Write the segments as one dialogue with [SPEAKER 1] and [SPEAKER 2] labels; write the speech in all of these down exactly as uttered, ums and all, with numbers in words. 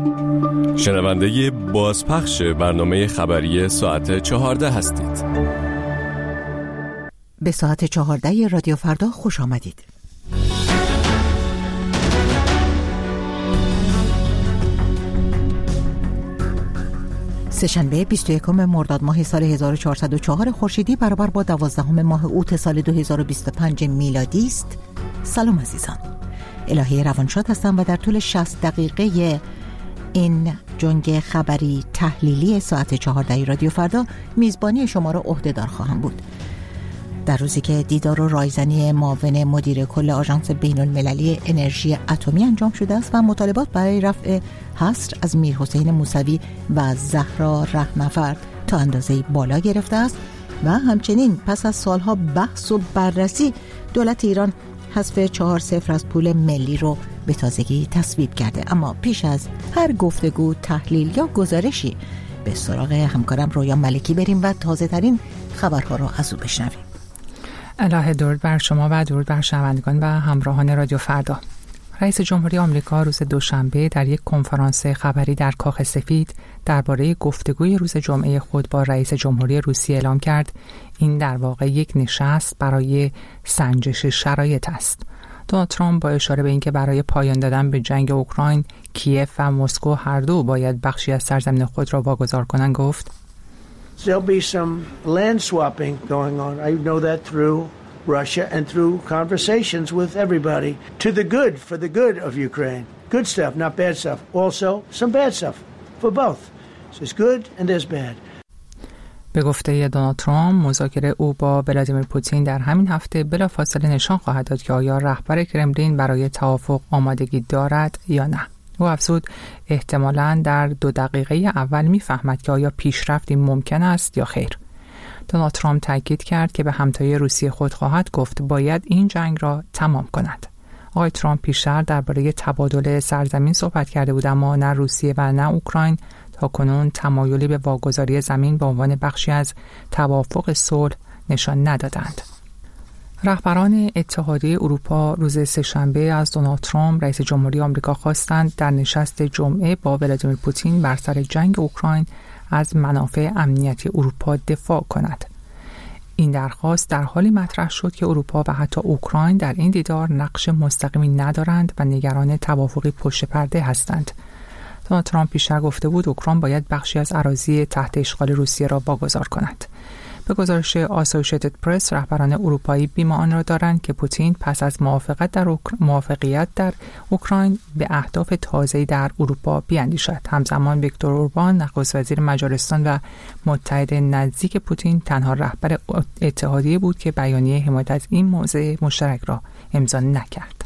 [SPEAKER 1] شنونده بازپخش برنامه خبری ساعت چهارده هستید.
[SPEAKER 2] به ساعت چهارده رادیو فردا خوش آمدید. سه‌شنبه بیست و یکم مرداد ماه سال هزار و چهارصد و چهار خورشیدی برابر با دوازدهم ماه اوت سال دو هزار و بیست و پنج میلادی است. سلام عزیزان، الهی روانشاد هستم و در طول شصت دقیقه این جنگ خبری تحلیلی ساعت چهارده رادیو فردا میزبانی شما را عهده‌دار خواهم بود. در روزی که دیدار و رایزنی معاون مدیر کل آژانس بین المللی انرژی اتمی انجام شده است و مطالبات برای رفع حصر از میرحسین موسوی و زهرا رهنورد تا اندازه‌ای بالا گرفته است و همچنین پس از سالها بحث و بررسی دولت ایران حذف چهار صفر از پول ملی رو به تازگی تصویب کرده. اما پیش از هر گفتگو، تحلیل یا گزارشی به سراغ همکارم رویا ملکی بریم و تازه ترین خبرها رو از او بشنویم.
[SPEAKER 3] الهه درود بر شما و درود بر شنوندگان و همراهان رادیو فردا. رئیس جمهوری آمریکا روز دوشنبه در یک کنفرانس خبری در کاخ سفید درباره گفتگوی روز جمعه خود با رئیس جمهوری روسیه اعلام کرد این در واقع یک نشست برای سنجش شرایط است. دونالد ترامپ با اشاره به اینکه برای پایان دادن به جنگ اوکراین کیف و مسکو هر دو باید بخشی از سرزمین خود را واگذار کنند گفت
[SPEAKER 4] There'll be some land swapping going on. I know that through Russia and through conversations with everybody to the good, for the good of Ukraine. Good stuff, not bad stuff. Also, some bad stuff for both. So there's good and there's bad.
[SPEAKER 3] به گفته دونالد ترامپ مذاکره او با ولادیمیر پوتین در همین هفته بلافاصله نشان خواهد داد که آیا رهبر کرملین برای توافق آمادگی دارد یا نه. او افزود احتمالاً در دو دقیقه اول می‌فهمد که آیا پیشرفتی ممکن است یا خیر. دونالد ترامپ تاکید کرد که به همتای روسیه خود خواهد گفت باید این جنگ را تمام کند. آقای ترامپ پیشتر درباره تبادل سرزمین صحبت کرده بود، اما نه روسیه و نه اوکراین تاکنون تمایلی به واگذاری زمین به عنوان بخشی از توافق صلح نشان ندادند. رهبران اتحادیه اروپا روز سه‌شنبه از دونالد ترامپ رئیس جمهوری آمریکا خواستند در نشست جمعه با ولادیمیر پوتین بر سر جنگ اوکراین از منافع امنیتی اروپا دفاع کند. این درخواست در حالی مطرح شد که اروپا و حتی اوکراین در این دیدار نقش مستقیمی ندارند و نگران توافقی پشت پرده هستند. دونالد ترامپ پیشتر گفته بود اوکراین باید بخشی از اراضی تحت اشغال روسیه را واگذار کند. به گزارش آسوشیتد پرس رهبران اروپایی بیم آن را دارند که پوتین پس از موافقت در اوکر... موافقیت در اوکراین به اهداف تازه‌ای در اروپا بیاندیشد. همزمان ویکتور اوربان نخست وزیر مجارستان و متحد نزدیک پوتین تنها رهبر اتحادیه بود که بیانیه حمایت از این موضوع مشترک را امضا نکرد.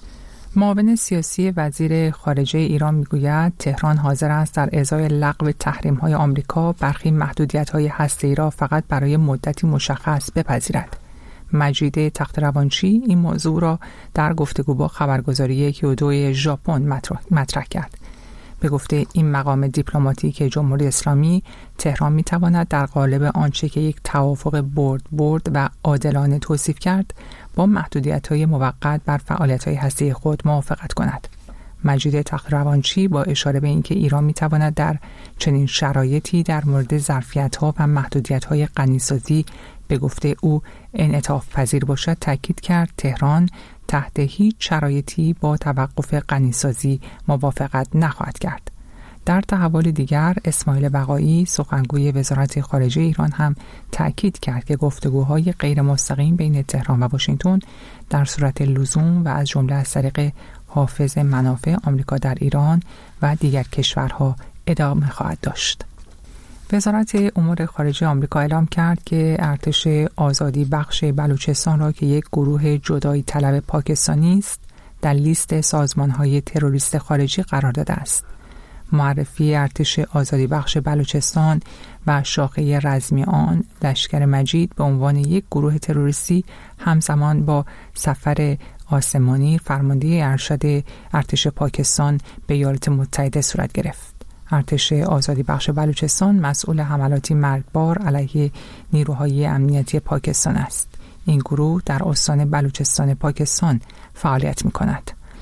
[SPEAKER 3] معاون سیاسی وزیر خارجه ایران میگوید تهران حاضر است در ازای لغو تحریم‌های آمریکا برخی محدودیت‌های هسته‌ای را فقط برای مدتی مشخص بپذیرد. مجید تخت‌روانچی این موضوع را در گفتگو با خبرگزاری کیودو ژاپن مطرح کرد. به گفته این مقام دیپلماتیک جمهوری اسلامی، تهران می‌تواند در قالب آنچه که یک توافق برد برد و عادلانه توصیف کرد با محدودیت‌های موقت بر فعالیت‌های هسته‌ای خود موافقت کند. مجید تخت‌روانچی با اشاره به اینکه ایران می‌تواند در چنین شرایطی در مورد ظرفیت‌ها و محدودیت‌های غنیسازی به گفته او انعطاف پذیر باشد تاکید کرد تهران تحت هیچ شرایطی با توقف غنیسازی موافقت نخواهد کرد. در تحول دیگر اسماعیل بقایی سخنگوی وزارت خارجه ایران هم تاکید کرد که گفتگوهای غیر مستقیم بین تهران و واشنگتن در صورت لزوم و از جمله از طریق حافظ منافع آمریکا در ایران و دیگر کشورها ادامه خواهد داشت. وزارت امور خارجه آمریکا اعلام کرد که ارتش آزادی بخش بلوچستان را که یک گروه جدایی طلب پاکستانی است در لیست سازمان‌های تروریست خارجی قرار داده است. معرفی ارتش آزادی بخش بلوچستان و شاخه رزمی آن لشکر مجید به عنوان یک گروه تروریستی همزمان با سفر آسمانی فرمانده ارشد ارتش پاکستان به ایالات متحده صورت گرفت. ارتش آزادی بخش بلوچستان مسئول حملاتی مرگبار علیه نیروهای امنیتی پاکستان است. این گروه در استان بلوچستان پاکستان فعالیت می‌کند.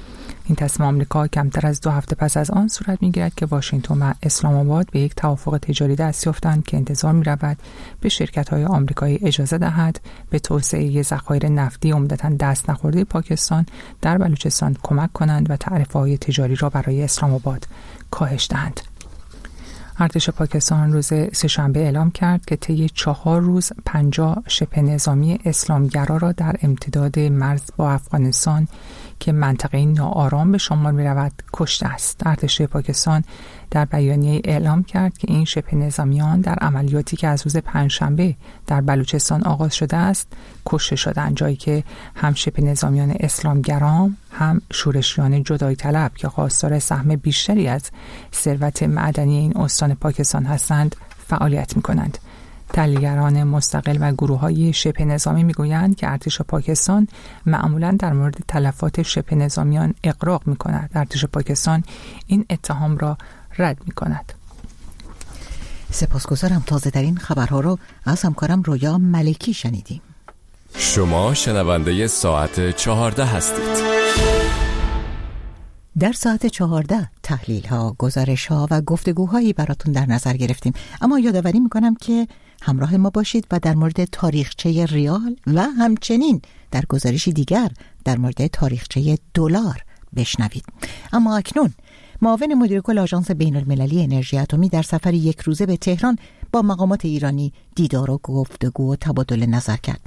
[SPEAKER 3] این تصمیم آمریکا کمتر از دو هفته پس از آن صورت می‌گیرد که واشنگتن و اسلام آباد به یک توافق تجاری دست یافتند که انتظار می‌رود به شرکت‌های آمریکایی اجازه دهد به توسعه ذخایر نفتی عمدتاً دست نخورده پاکستان در بلوچستان کمک کنند و تعرفه‌های تجاری را برای اسلام آباد کاهش دهند. ارتش پاکستان روز سه‌شنبه اعلام کرد که طی چهار روز پنجاه شبه نظامی اسلامگرا را در امتداد مرز با افغانستان که منطقه ناآرام به شمار می رود کشته است. ارتش پاکستان در بیانیه اعلام کرد که این شبه نظامیان در عملیاتی که از روز پنجشنبه در بلوچستان آغاز شده است کشته شدند، جایی که هم شبه نظامیان اسلامگرام هم شورشیان جدایی طلب که خواستار سهم بیشتری از ثروت معدنی این استان پاکستان هستند فعالیت می کنند. تحلیلگران مستقل و گروه‌های شبه نظامی می‌گویند که ارتش پاکستان معمولاً در مورد تلفات شبه نظامیان اغراق می‌کند. ارتش پاکستان این اتهام را رد می‌کند.
[SPEAKER 2] سپاسگزارم. تازه‌ترین خبرها رو از همکارم رویا ملکی شنیدیم.
[SPEAKER 1] شما شنونده ساعت چهارده هستید.
[SPEAKER 2] در ساعت چهارده تحلیل ها، گزارش ها و گفتگوهایی براتون در نظر گرفتیم، اما یادآوری میکنم که همراه ما باشید و در مورد تاریخچه ریال و همچنین در گزارشی دیگر در مورد تاریخچه دلار بشنوید. اما اکنون معاون مدیر کل آژانس بین المللی انرژی اتمی در سفر یک روزه به تهران با مقامات ایرانی دیدار و گفتگو و تبادل نظر کرد.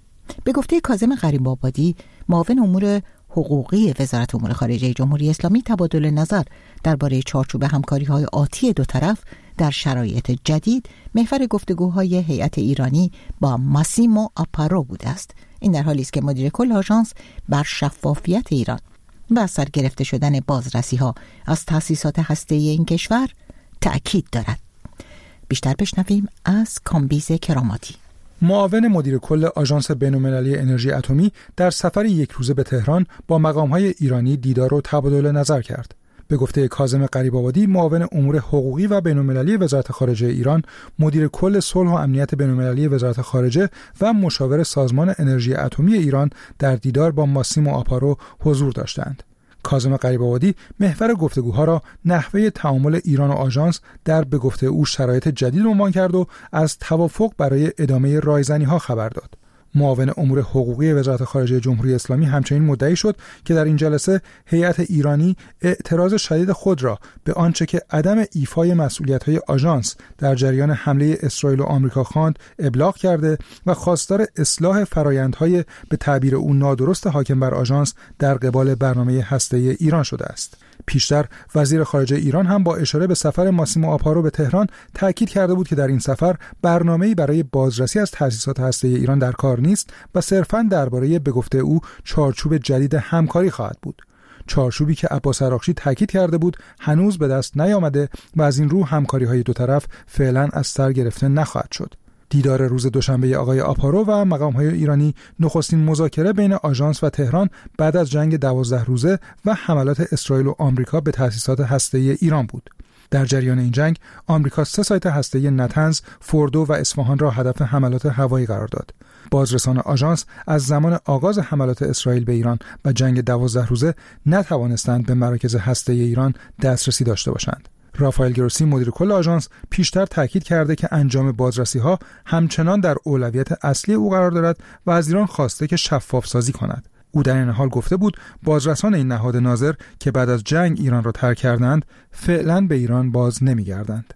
[SPEAKER 2] به گفته کاظم غریب‌آبادی، معاون امور حقوقی وزارت امور خارجه جمهوری اسلامی، تبادل نظر درباره چارچوب همکاری‌های آتی دو طرف در شرایط جدید محور گفتگوهای هیئت ایرانی با ماسیمو آپارو بوده است. این در حالی است که مدیر کل آژانس بر شفافیت ایران و سر گرفته شدن بازرسی‌ها از تأسیسات هسته‌ای این کشور تأکید دارد. بیشتر بشنویم از کامبیز کراماتی.
[SPEAKER 5] معاون مدیر کل آژانس بین‌المللی انرژی اتمی در سفر یک روزه به تهران با مقام‌های ایرانی دیدار و تبادل نظر کرد. به گفته کاظم غریب‌آبادی، معاون امور حقوقی و بین‌المللی وزارت خارجه ایران، مدیر کل صلح و امنیت بین‌المللی وزارت خارجه و مشاور سازمان انرژی اتمی ایران در دیدار با ماسیمو آپارو حضور داشتند. کاظم غریب‌آبادی محور گفتگوها را نحوه تعامل ایران و آژانس در به گفته او شرایط جدید عنوان کرد و از توافق برای ادامه رایزنی‌ها خبر داد. معاون امور حقوقی وزارت خارجه جمهوری اسلامی همچنین مدعی شد که در این جلسه هیئت ایرانی اعتراض شدید خود را به آنچه که عدم ایفای مسئولیت‌های آژانس در جریان حمله اسرائیل و آمریکا خواند ابلاغ کرده و خواستار اصلاح فرآیندهای به تعبیر او نادرست حاکم بر آژانس در قبال برنامه هسته‌ای ایران شده است. پیشتر وزیر خارجه ایران هم با اشاره به سفر ماسیمو آپارو به تهران تاکید کرده بود که در این سفر برنامه‌ای برای بازرسی از تأسیسات هسته‌ای ایران در کار نیست و صرفاً درباره به گفته او چارچوب جدید همکاری خواهد بود. چارچوبی که عباس عراقچی تاکید کرده بود هنوز به دست نیامده و از این رو همکاری‌های دو طرف فعلاً از سر گرفته نخواهد شد. دیدار روز دوشنبه آقای آپارو و مقام‌های ایرانی نخستین مذاکره بین آژانس و تهران بعد از جنگ دوازده روزه و حملات اسرائیل و آمریکا به تأسیسات هسته‌ای ایران بود. در جریان این جنگ، آمریکا سه سایت هسته‌ای نتنز، فوردو و اصفهان را هدف حملات هوایی قرار داد. بازرسان آژانس از زمان آغاز حملات اسرائیل به ایران و جنگ دوازده روزه نتوانستند به مراکز هسته‌ای ایران دسترسی داشته باشند. رافائل گروسی مدیر کل آژانس پیشتر تاکید کرده که انجام بازرسی‌ها همچنان در اولویت اصلی او قرار دارد و از ایران خواسته که شفاف سازی کند. او در این حال گفته بود بازرسان این نهاد ناظر که بعد از جنگ ایران را ترک کردند فعلا به ایران باز نمی‌گردند.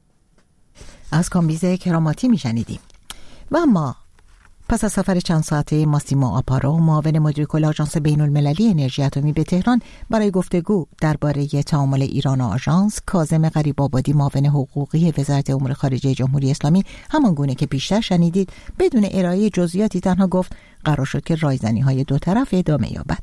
[SPEAKER 2] از کامبیز کراماتی میشنیدیم. و اما پس از سفر چند ساعته ماسیمو آپارو معاون مدیر کل آژانس بین المللی انرژی اتمی به تهران برای گفتگو درباره تعامل ایران و آژانس، کاظم غریب‌آبادی معاون حقوقی وزارت امور خارجه جمهوری اسلامی همان گونه که پیشتر شنیدید بدون ارائه جزئیاتی تنها گفت قرار شد که رایزنی‌های دو طرف ادامه یابد.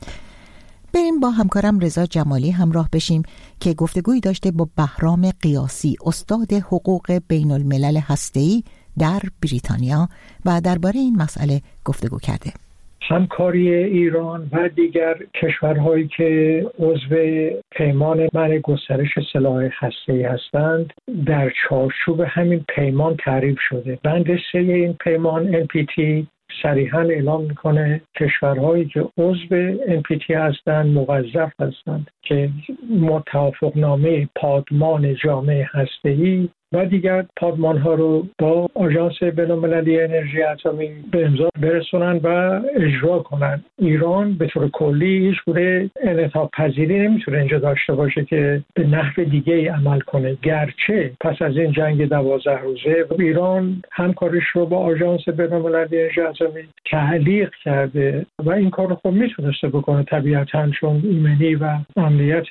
[SPEAKER 2] بریم با همکارم رضا جمالی همراه بشیم که گفتگویی داشته با بهرام قیاسی، استاد حقوق بین الملل هسته‌ای در بریتانیا و درباره این مسئله گفتگو کرده.
[SPEAKER 6] همکاری ایران و دیگر کشورهایی که عضو پیمان منع گسترش سلاح هسته‌ای هستند در چارچوب همین پیمان تعریف شده. بند سه این پیمان ان پی تی صریحاً اعلام میکنه کشورهایی که عضو ان پی تی هستند موظف هستند که توافقنامه پادمان جامعه هسته‌ای و دیگر پادمان ها رو با آژانس بین‌المللی انرژی اتمی به امضا برسونن و اجرا کنن. ایران به طور کلی هیچ گونه انعطاف پذیری نمیتونه اینجا داشته باشه که به نحو دیگه ای عمل کنه، گرچه پس از این جنگ دوازده روزه ایران همکاریش رو با آژانس بین‌المللی انرژی اتمی تعلیق کرده و این کار رو خب میتونسته بکنه طبیعتاً، چون ایمنی و امنیت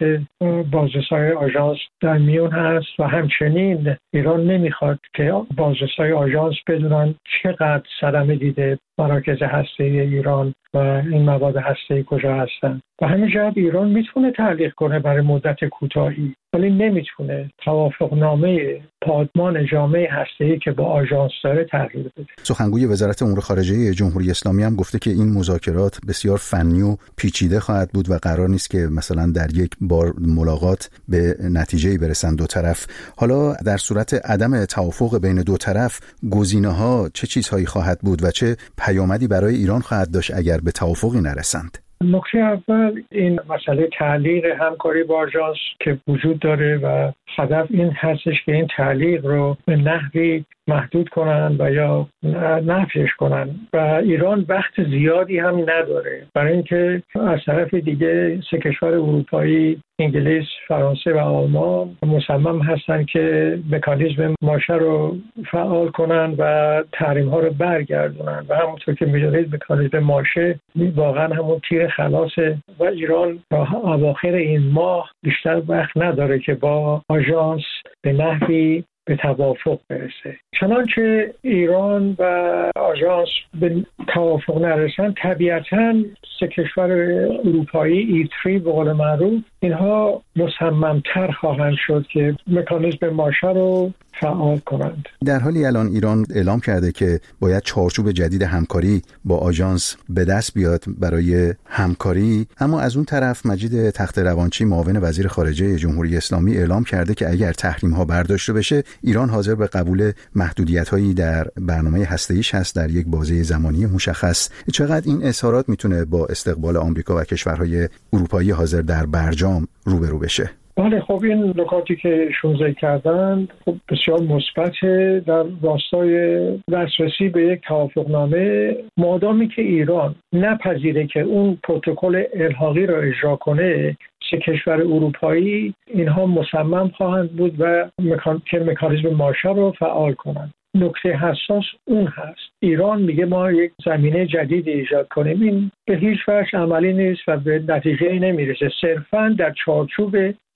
[SPEAKER 6] بازرسای آژانس در میون هست و همچنین ایران نمیخواد که بازرسای آژانس بدونن چقدر صدمه دیده مراکز هسته‌ای ایران و این مواد هسته‌ای کجا هستن. و همین جهت ایران میتونه تعلیق کنه برای مدت کوتاهی، ولی نمیتونه توافقنامه پادمان جامعه هسته‌ای که با آژانس داره تغییر بده.
[SPEAKER 7] سخنگوی وزارت امور خارجه جمهوری اسلامی هم گفته که این مذاکرات بسیار فنی و پیچیده خواهد بود و قرار نیست که مثلا در یک بار ملاقات به نتیجه‌ای برسن دو طرف. حالا در صورت عدم توافق بین دو طرف گزینه‌ها چه چیزهایی خواهد بود و چه پیامدی برای ایران خواهد داشت اگر به توافقی نرسند؟
[SPEAKER 6] نکته اول این مسئله تعلیق همکاری با آژانس که وجود داره و هدف این هستش که این تعلیق رو به نحوی محدود کنن و یا نفیش کنن و ایران وقت زیادی هم نداره برای اینکه از طرف دیگه سه کشور اروپایی انگلیس، فرانسه و آلمان مصمم هستن که مکانیزم ماشه رو فعال کنن و تحریم ها رو برگردونن و همونطور که می‌دونید مکانیزم ماشه واقعا همون تیر خلاصه و ایران تا اواخر این ماه بیشتر وقت نداره که با آژانس به نحوی به توافق برسه. چنانچه ایران و آژانس به توافق نرسن طبیعتاً سه کشور اروپایی ای تری به قول معروف اینها مصممتر خواهند شد که مکانیزم ماشه رو فعال کنند.
[SPEAKER 7] در حالی الان ایران اعلام کرده که باید چارچوب جدید همکاری با آژانس به دست بیاد برای همکاری، اما از اون طرف مجید تخت روانچی معاون وزیر خارجه جمهوری اسلامی اعلام کرده که اگر تحریم ها برداشته بشه ایران حاضر به قبول محدودیت هایی در برنامه هسته‌ایش هست در یک بازه زمانی مشخص. چقدر این اظهارات میتونه با استقبال آمریکا و کشورهای اروپایی حاضر در برجام روبرو بشه؟
[SPEAKER 6] بله، خب این نکاتی که شون ذکر کردن خب بسیار مثبته در راستای دسترسی به یک توافقنامه، مادامی که ایران نپذیره که اون پروتکل الحاقی را اجرا کنه، سه کشور اروپایی اینها مصمم خواهند بود و مکان... که مکانیزم ماشه رو فعال کنند. نکته حساس اون هست ایران میگه ما یک زمینه جدید ایجاد کنیم، این به هیچ وجه عملی نیست و به نتیجه نمیرسه. صرفاً در چارچوب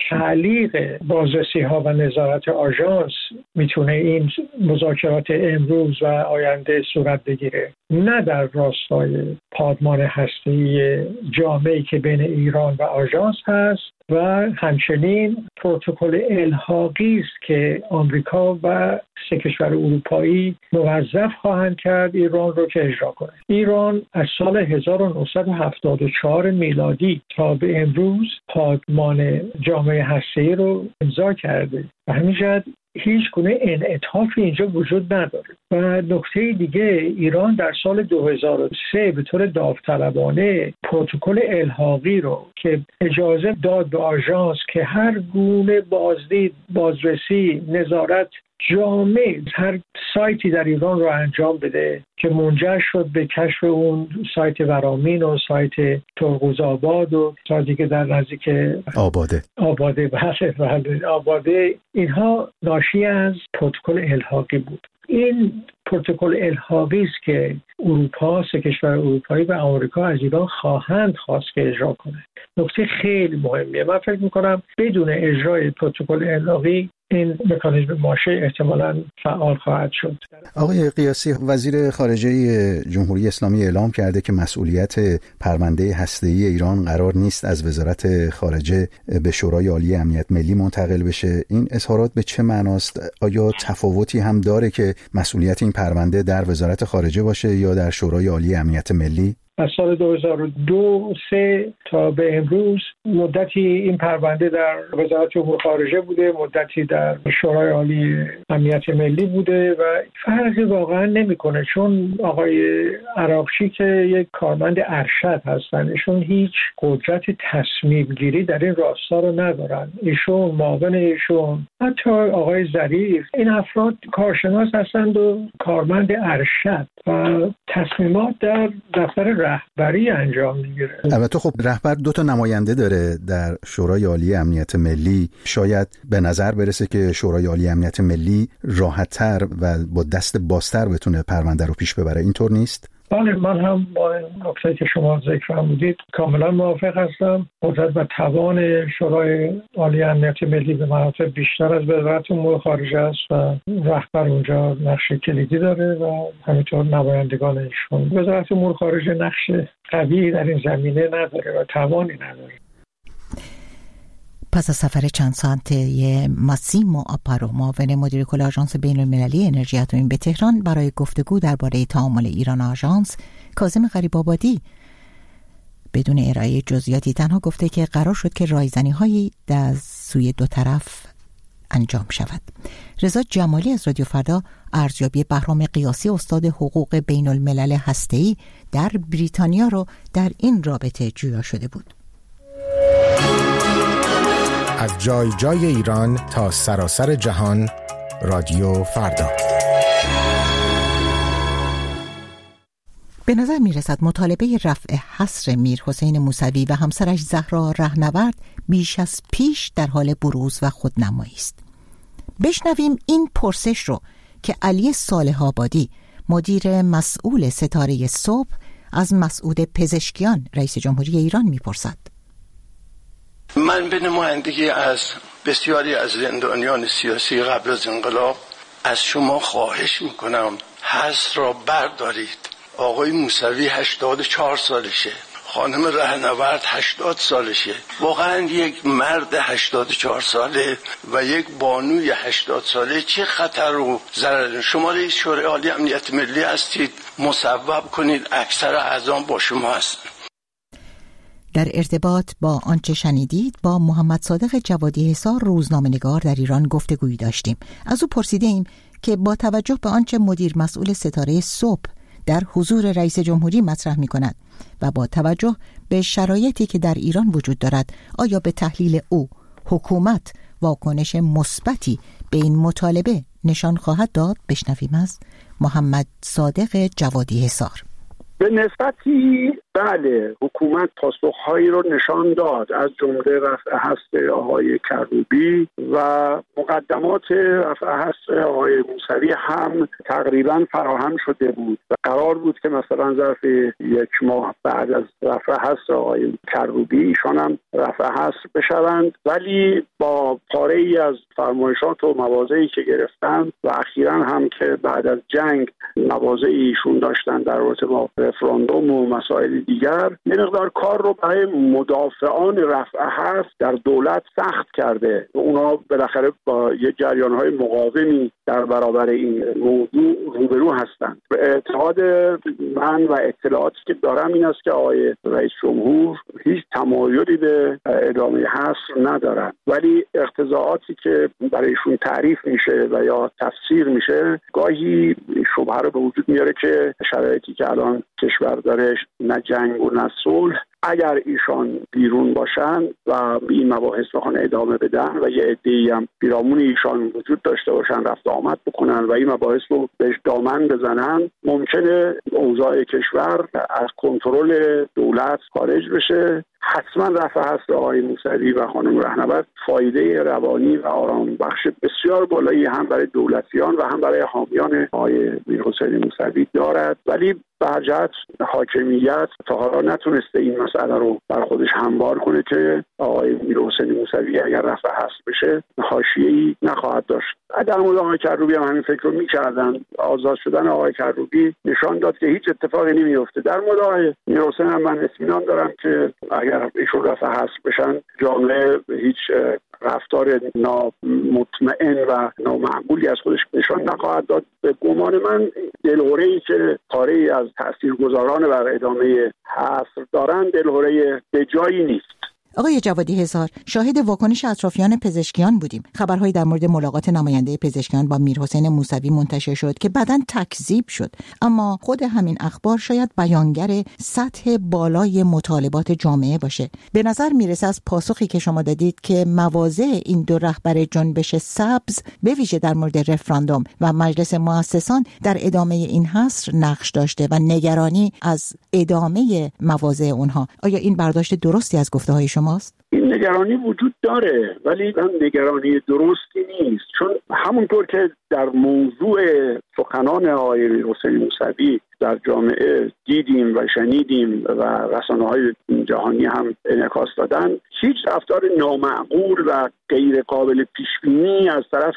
[SPEAKER 6] تعلیق بازرسی ها و نظارت آژانس میتونه این مذاکرات امروز و آینده صورت بگیره، نه در راستای پادمان هسته‌ای جامعی که بین ایران و آژانس هست و همچنین پروتکل الحاقی است که آمریکا و سه کشور اروپایی موظف خواهند کرد ایران رو که اجرا کنه. ایران از سال هزار و نهصد و هفتاد و چهار میلادی تا به امروز پادمان جامعه هسته‌ای رو امضا کرده و همین جهت هیچ گونه انعطافی اینجا وجود نداره. و نکته دیگه، ایران در سال دو هزار و سه به طور داوطلبانه پروتکل الحاقی رو که اجازه داد به آژانس که هر گونه بازدید، بازرسی، نظارت جامع هر سایتی در ایران رو انجام بده که منجر شد به کشف اون سایت ورامین و سایت ترقوز آباد و سایتی که در نزدیک
[SPEAKER 7] آباده
[SPEAKER 6] آباده بله بله آباده، اینها ناشی از پروتکل الحاقی بود. این پروتکل الحاقی است که اروپا، سه کشور اروپایی و آمریکا از ایران خواهند خواست که اجرا کنه. نکته خیلی مهمیه. من فکر می‌کنم بدون اجرای پروتکل الحاقی این مکانیزم ماشه احتمالاً فعال خواهد شد.
[SPEAKER 7] آقای قیاسی، وزیر خارجه جمهوری اسلامی اعلام کرده که مسئولیت پرونده هسته‌ای ایران قرار نیست از وزارت خارجه به شورای عالی امنیت ملی منتقل بشه. این اظهارات به چه معناست؟ آیا تفاوتی هم داره که مسئولیت این پرونده در وزارت خارجه باشه یا در شورای عالی امنیت ملی؟
[SPEAKER 6] از سال دو هزار و دو سه تا به امروز مدتی این پرونده در وزارت امور خارجه بوده، مدتی در شورای عالی امنیت ملی بوده و فرقی واقعا نمیکنه، چون آقای عراقچی که یک کارمند ارشد هستن، ایشون هیچ قدرت تصمیم گیری در این راستا رو ندارن. ایشون، معاون ایشون، حتی آقای ظریف، این افراد کارشناس هستند و کارمند ارشد و تصمیمات در دفتر رهبری انجام میگیره.
[SPEAKER 7] البته خب رهبر دو تا نماینده داره در شورای عالی امنیت ملی. شاید به نظر برسه که شورای عالی امنیت ملی راحت‌تر و با دست بازتر بتونه پرونده رو پیش ببره، اینطور نیست؟
[SPEAKER 6] بله، من هم با نکته که شما ذکر فرمودید کاملا موافق هستم. قدرت و توان شورای عالی امنیت ملی به مراتب بیشتر از وزارت امور خارجه است و رهبر اونجا نقش کلیدی داره و همینطور نمایندگان ایشون. وزارت امور خارجه نقش قوی در این زمینه نداره و توانی نداره.
[SPEAKER 2] پس از سفر چند ساعته ماسیمو آپارو، معاون مدیر کل آژانس بین‌المللی انرژی اتمی به تهران، برای گفتگو درباره تعامل ایران و آژانس، کاظم غریب‌آبادی بدون ارائه جزئیاتی تنها گفته که قرار شد که رایزنی‌هایی در سوی دو طرف انجام شود. رضا جمالی از رادیو فردا ارزیابی بهرام قیاسی، استاد حقوق بین‌الملل هسته‌ای در بریتانیا، رو در این رابطه جویا شده بود.
[SPEAKER 8] از جای جای ایران تا سراسر جهان، رادیو فردا.
[SPEAKER 2] به نظر می رسد مطالبه رفع حصر میرحسین موسوی و همسرش زهرا رهنورد بیش از پیش در حال بروز و خودنمایی است. بشنویم این پرسش رو که علی صالح آبادی، مدیر مسئول ستاره صبح، از مسعود پزشکیان، رئیس جمهوری ایران میپرسد.
[SPEAKER 9] من به نمایندگی از بسیاری از زندانیان سیاسی قبل از انقلاب از شما خواهش میکنم حصر را بردارید. آقای موسوی هشتاد و چهار سالشه، خانم رهنورد هشتاد سالشه. واقعا یک مرد هشتاد و چهار ساله و یک بانوی هشتاد ساله چه خطر و ضرر؟ شما رئیس شورای عالی امنیت ملی هستید، مصوب کنید اکثر اعضا با شما هستند.
[SPEAKER 2] در ارتباط با آنچه شنیدید با محمد صادق جوادی حصار، روزنامه‌نگار در ایران، گفتگویی داشتیم. از او پرسیدیم که با توجه به آنچه مدیر مسئول ستاره صبح در حضور رئیس جمهوری مطرح می‌کند و با توجه به شرایطی که در ایران وجود دارد، آیا به تحلیل او حکومت واکنش مثبتی به این مطالبه نشان خواهد داد؟ بشنویم از محمد صادق جوادی حصار.
[SPEAKER 10] به نسبتی بله، حکومت پاسخهایی رو نشان داد، از جمله رفع حصر آقای کروبی و مقدمات رفع حصر آقای موسوی هم تقریبا فراهم شده بود و قرار بود که مثلا ظرف یک ماه بعد از رفع حصر آقای کروبی ایشان هم رفع حصر بشوند، ولی با پاره ای از فرمایشات و مواضعی که گرفتن و اخیراً هم که بعد از جنگ مواضعی ایشون داشتن در رابطه با رفراندوم و مسائل دیگر، یه مقدار کار رو برای مدافعان رفع حصر در دولت سخت کرده. اونا بالاخره با یه جریان‌های مقاومی در برابر این موضوع روبرو هستند. به اعتقاد من و اطلاعاتی که دارم این است که آقای رئیس جمهور هیچ تمایلی به ادامه حصر ندارن، ولی اقتضاعاتی که برایشون تعریف میشه و یا تفسیر میشه گاهی شبهه رو به وجود میاره که شرایطی که الان کشور داره، نه جنگ و نه صلح، اگر ایشان بیرون باشن و به این مباحث بخوان ادامه بدن و یه عده‌ای هم پیرامون ایشان وجود داشته باشن، رفت آمد بکنن و این مباحث رو بهش دامن بزنن، ممکنه اوضاع کشور از کنترل دولت خارج بشه. حتما رفع حصر آقای موسوی و خانم رهنورد فایده روانی و آرام بخش بسیار بالایی هم برای دولتیان و هم برای حامیان آقای میرحسین موسوی دارد، ولی برجهت حاکمیت تا حالا نتونسته این مسئله رو بر خودش هموار کنه که آقای میرحسین موسوی اگر رفع حصر بشه حاشیه‌ای نخواهد داشت. در مورد آقای کروبی هم همین فکر رو می‌کردن. آزاد شدن آقای کروبی نشان داد که هیچ اتفاقی نمی‌افته. در مورد آقای میرحسین هم من اطمینان دارم که اگر ایشون رفع حصر بشن، جامعه هیچ رفتار نامطمئن و نامعقولی از خودش نشان نخواهد داد. به گمان من دلهره‌ای که پاره‌ای از تاثیرگذاران بر ادامه حصر دارند دلهره به جایی نیست.
[SPEAKER 2] آقای جوادی حصار، شاهد واکنش اطرافیان پزشکیان بودیم. خبرهایی در مورد ملاقات نماینده پزشکیان با میرحسین موسوی منتشر شد که بعداً تکذیب شد، اما خود همین اخبار شاید بیانگر سطح بالای مطالبات جامعه باشه. به نظر میرسه از پاسخی که شما دادید که مواضع این دو رهبر جنبش سبز به ویژه در مورد رفراندوم و مجلس مؤسسان در ادامه این حصر نقش داشته و نگرانی از ادامه مواضع اونها. آیا این برداشت درستی از گفته‌های شما ماست؟
[SPEAKER 10] این نگرانی وجود داره، ولی من نگرانی درستی نیست، چون همونطور که در موضوع سخنان آقای حسین موسوی در جامعه دیدیم و شنیدیم و رسانه‌های جهانی هم انعکاس دادن، هیچ رفتار نامعقول و غیر قابل پیش بینی از طرف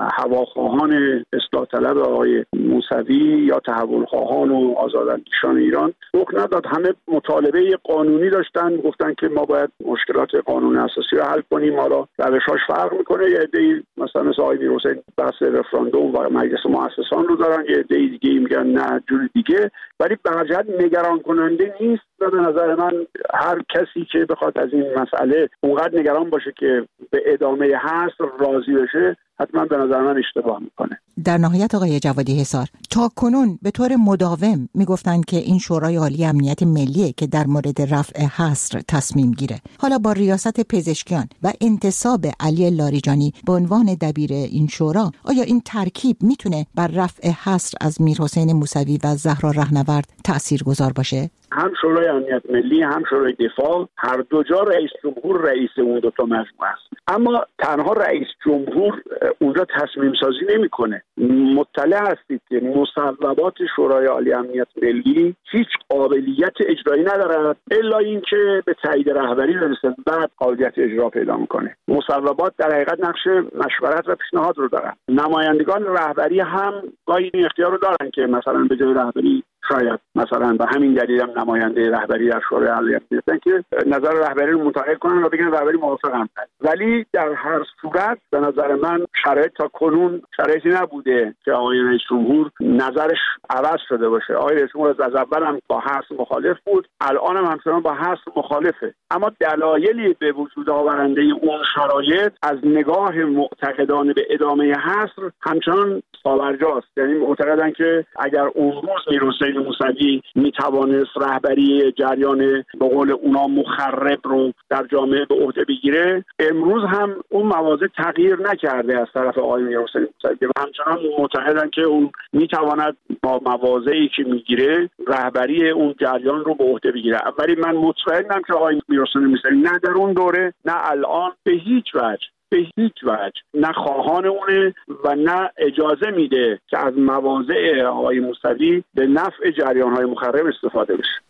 [SPEAKER 10] هواخواهان اصلاح طلب آقای موسوی یا تحول خواهان و آزاداندیشان ایران رخ نداد. همه مطالبه قانونی داشتن، گفتن که ما باید مشکلات قانون اساسی رو حل کنیم، ما را روش‌هاش فرق میکنه. یه عده‌ای مثلا مثل آقای میرحسین بحث رفراندوم و مجلس مؤسسان رو دارن، یه عده‌ای دیگه میگن نه جور دیگه، ولی به هر جهت نگران کننده نیست و به نظر من هر کسی که بخواد از این مسئله اونقدر نگران باشه که به ادامه حصر راضی بشه حتما به نظر من اشتباه میکنه.
[SPEAKER 2] در نهایت آقای جوادی حصار، تا کنون به طور مداوم میگفتن که این شورای عالی امنیت ملیه که در مورد رفع حصر تصمیم گیره. حالا با ریاست پزشکیان و انتصاب علی لاریجانی به عنوان دبیر این شورا، آیا این ترکیب میتونه بر رفع حصر از میرحسین موسوی و زهرا رهنورد تاثیرگذار باشه؟
[SPEAKER 10] هم شورای امنیت ملی هم شورای دفاع، هر دو جا رئیس جمهور رئیس اون دو تا مجموعه است، اما تنها رئیس جمهور اونجا تصمیم سازی نمیکنه. مطلع هستید که مصوبات شورای عالی امنیت ملی هیچ قابلیت اجرایی ندارد الا اینکه به تایید رهبری برسه، بعد قابلیت اجرا پیدا میکنه. مصوبات در حقیقت نقش مشورت و پیشنهاد رو دارن. نمایندگان رهبری هم گاهی این اختیار رو دارن که مثلا به جای رهبری شاید مثلا به همین دلیل هم نماینده رهبری در شورای عالی هستن که نظر رهبری رو منتقل کنن و بگن رهبری موافقم. ولی در هر صورت به نظر من شرایط تا کنون شرایطی نبوده که آقای رئیس جمهور نظرش عوض شده باشه. آقای رئیس جمهور از اول هم با حصر مخالف بود، الان هم همچنان با حصر مخالفه، اما دلایلی به وجود آورنده اون شرایط از نگاه معتقدان به ادامه حصر همچنان پابرجاست. یعنی معتقدن که اگر اون روز میرحسین موسوی میتوانست رهبری جریان به قول اونا مخرب رو در جامعه به عهده بگیره، امروز هم اون مواضع تغییر نکرده از طرف آقای میرحسین موسوی و همچنان معتقدن که اون میتواند با مواضعی که میگیره رهبری اون جریان رو به عهده بگیره. ولی من مطمئنم که آقای میرحسین موسوی نه در اون دوره نه الان به هیچ وجه به هیچ وجه نه خواهان اونه و نه اجازه میده که از مواضع آقای موسوی به نفع جریان‌های مخرب استفاده بشه.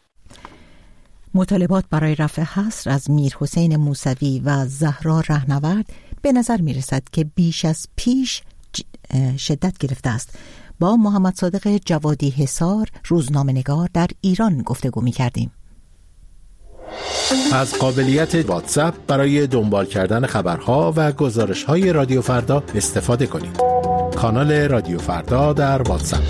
[SPEAKER 2] مطالبات برای رفع حصر از میرحسین موسوی و زهرا رهنورد به نظر میرسد که بیش از پیش شدت گرفته است. با محمد صادق جوادی حصار، روزنامه‌نگار در ایران گفتگو می‌کردیم.
[SPEAKER 8] از قابلیت واتساپ برای دنبال کردن خبرها و گزارش‌های رادیو فردا استفاده کنید. کانال رادیو فردا در واتساپ.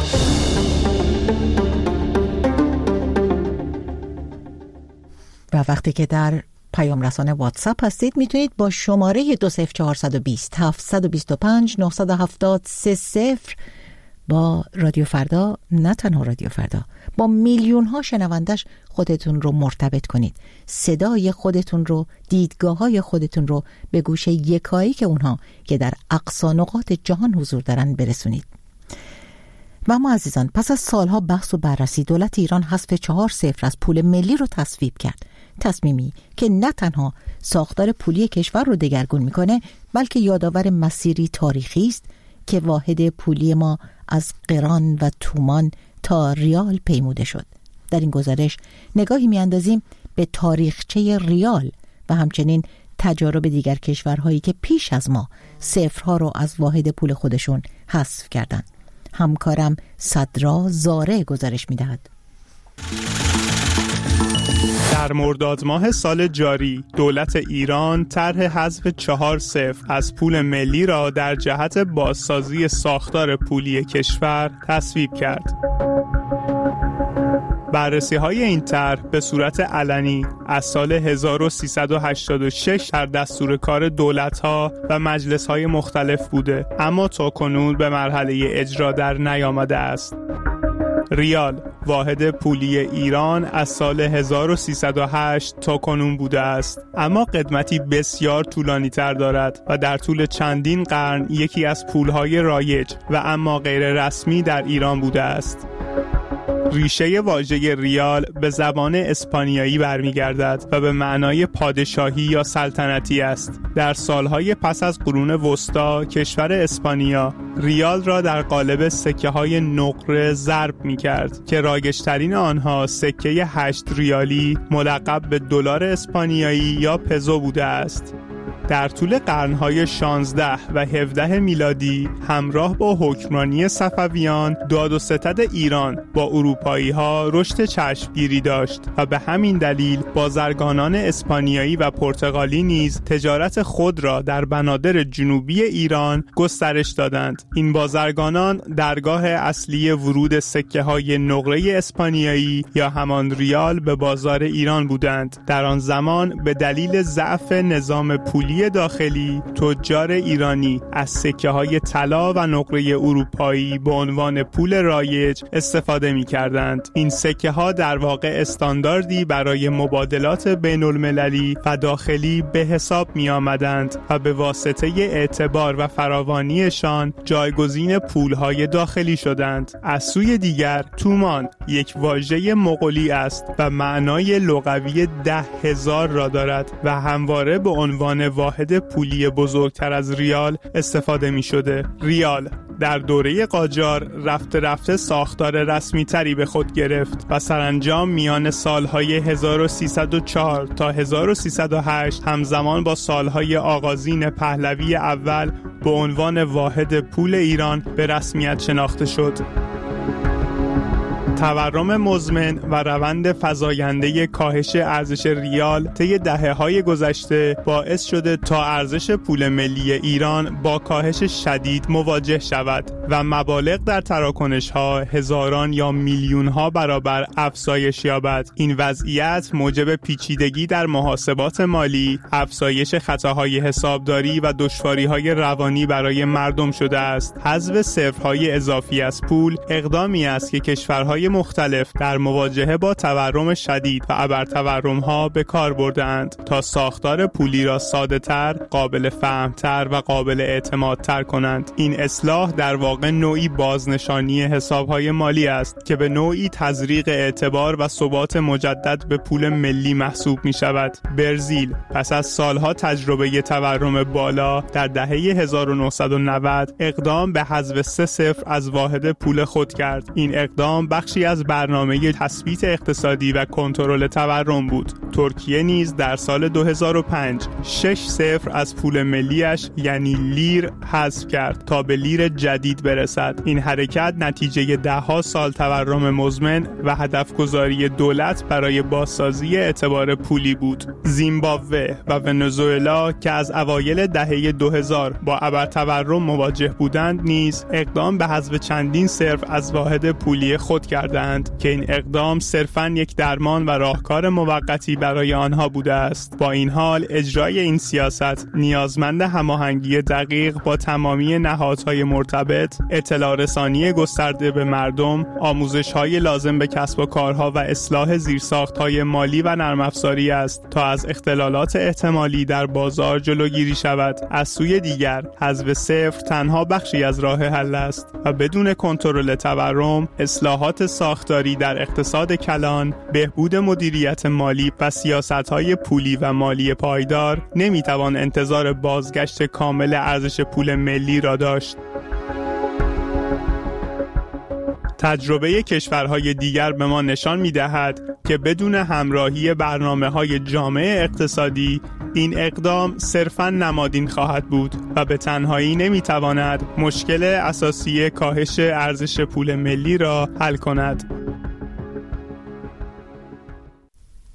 [SPEAKER 2] و وقتی که در پیام رسانه واتساپ هستید میتونید با شماره دو صفر چهار دو صفر هفت دو پنج نه هفت سه صفر با رادیو فردا، نه تنها رادیو فردا، با میلیون ها شنوندش خودتون رو مرتبط کنید. صدای خودتون رو، دیدگاه های خودتون رو به گوش یکایی که اونها که در اقصا نقاط جهان حضور دارن برسونید. و اما عزیزان، پس از سالها بحث و بررسی، دولت ایران حذف چهار صفر از پول ملی رو تصویب کرد. تصمیمی که نه تنها ساختار پولی کشور رو دگرگون میکنه، بلکه یادآور مسیری تاریخی است که واحد پولی ما از قران و تومان تا ریال پیموده شد. در این گزارش نگاهی میاندازیم به تاریخچه ریال و همچنین تجارب دیگر کشورهایی که پیش از ما صفرها رو از واحد پول خودشون حذف کردند. همکارم صدرا زاره گزارش میدهد.
[SPEAKER 11] در مرداد ماه سال جاری دولت ایران طرح حذف چهار صفر از پول ملی را در جهت بازسازی ساختار پولی کشور تصویب کرد. بررسی‌های این طرح به صورت علنی از سال هزار و سیصد و هشتاد و شش در دستور کار دولت‌ها و مجلس‌های مختلف بوده، اما تاکنون به مرحله اجرا در نیامده است. ریال واحد پولی ایران از سال هزار و سیصد و هشت تا کنون بوده است، اما قدمتی بسیار طولانی تر دارد و در طول چندین قرن یکی از پولهای رایج و اما غیر رسمی در ایران بوده است. ریشه واژه ریال به زبان اسپانیایی برمیگردد و به معنای پادشاهی یا سلطنتی است. در سالهای پس از قرون وسطا کشور اسپانیا ریال را در قالب سکه های نقره ضرب می کرد که رایج‌ترین آنها سکه هشت ریالی ملقب به دلار اسپانیایی یا پزو بوده است. در طول قرنهای شانزده و هفده میلادی همراه با حکمرانی صفویان داد و ستد ایران با اروپایی ها رشد چشمگیری داشت و به همین دلیل بازرگانان اسپانیایی و پرتغالی نیز تجارت خود را در بنادر جنوبی ایران گسترش دادند. این بازرگانان درگاه اصلی ورود سکه های نقره اسپانیایی یا همان ریال به بازار ایران بودند. در آن زمان به دلیل ضعف نظام پولی داخلی تجار ایرانی از سکه های طلا و نقره اروپایی به عنوان پول رایج استفاده می کردند. این سکه ها در واقع استانداردی برای مبادلات بین المللی و داخلی به حساب می آمدند و به واسطه اعتبار و فراوانیشان جایگزین پول های داخلی شدند. از سوی دیگر تومان یک واژه مغولی است و معنای لغوی ده هزار را دارد و همواره به عنوان واحد پولی بزرگتر از ریال استفاده می شده. ریال در دوره قاجار رفته رفته ساختار رسمی تری به خود گرفت و سرانجام میان سالهای هزار و سیصد و چهار تا هزار و سیصد و هشت همزمان با سالهای آغازین پهلوی اول به عنوان واحد پول ایران به رسمیت شناخته شد. تورم مزمن و روند فزاینده کاهش ارزش ریال طی دهه‌های گذشته باعث شده تا ارزش پول ملی ایران با کاهش شدید مواجه شود و مبالغ در تراکنش‌ها هزاران یا میلیون‌ها برابر افزایش یابد. این وضعیت موجب پیچیدگی در محاسبات مالی، افزایش خطاهای حسابداری و دشواری‌های روانی برای مردم شده است. حذف صفرهای اضافی از پول اقدامی است که کشورهای مختلف در مواجهه با تورم شدید و ابرتورم‌ها به کار بردند تا ساختار پولی را ساده‌تر، قابل فهم‌تر و قابل اعتمادتر کنند. این اصلاح در واقع نوعی بازنشانی حساب‌های مالی است که به نوعی تزریق اعتبار و ثبات مجدد به پول ملی محسوب می‌شود. برزیل پس از سالها تجربه تورم بالا در دهه هزار و نهصد و نود اقدام به حذف سه صفر از واحد پول خود کرد. این اقدام بخشی از برنامه تثبیت اقتصادی و کنترل تورم بود. ترکیه نیز در سال دو هزار و پنج شش صفر از پول ملیش یعنی لیر حذف کرد تا به لیر جدید برسد. این حرکت نتیجه ده‌ها سال تورم مزمن و هدف گذاری دولت برای بازسازی اعتبار پولی بود. زیمبابوه و ونزوئلا که از اوایل دهه دو هزار با ابرتورم مواجه بودند نیز اقدام به حذف چندین صفر از واحد پولی خود کردند که این اقدام صرفاً یک درمان و راهکار موقتی برای آنها بوده است. با این حال اجرای این سیاست نیازمند هماهنگی دقیق با تمامی نهادهای مرتبط، اطلاع رسانی گسترده به مردم، آموزش‌های لازم به کسب و کارها و اصلاح زیرساخت‌های مالی و نرم افزاری است تا از اختلالات احتمالی در بازار جلوگیری شود. از سوی دیگر حذف صفر تنها بخشی از راه حل است و بدون کنترل تورم، اصلاحات ساختاری در اقتصاد کلان، بهبود مدیریت مالی و سیاست‌های پولی و مالی پایدار نمی‌توان انتظار بازگشت کامل ارزش پول ملی را داشت. تجربه کشورهای دیگر به ما نشان می‌دهد که بدون همراهی برنامه‌های جامع اقتصادی این اقدام صرفاً نمادین خواهد بود و به تنهایی نمی‌تواند مشکل اساسی کاهش ارزش پول ملی را حل کند.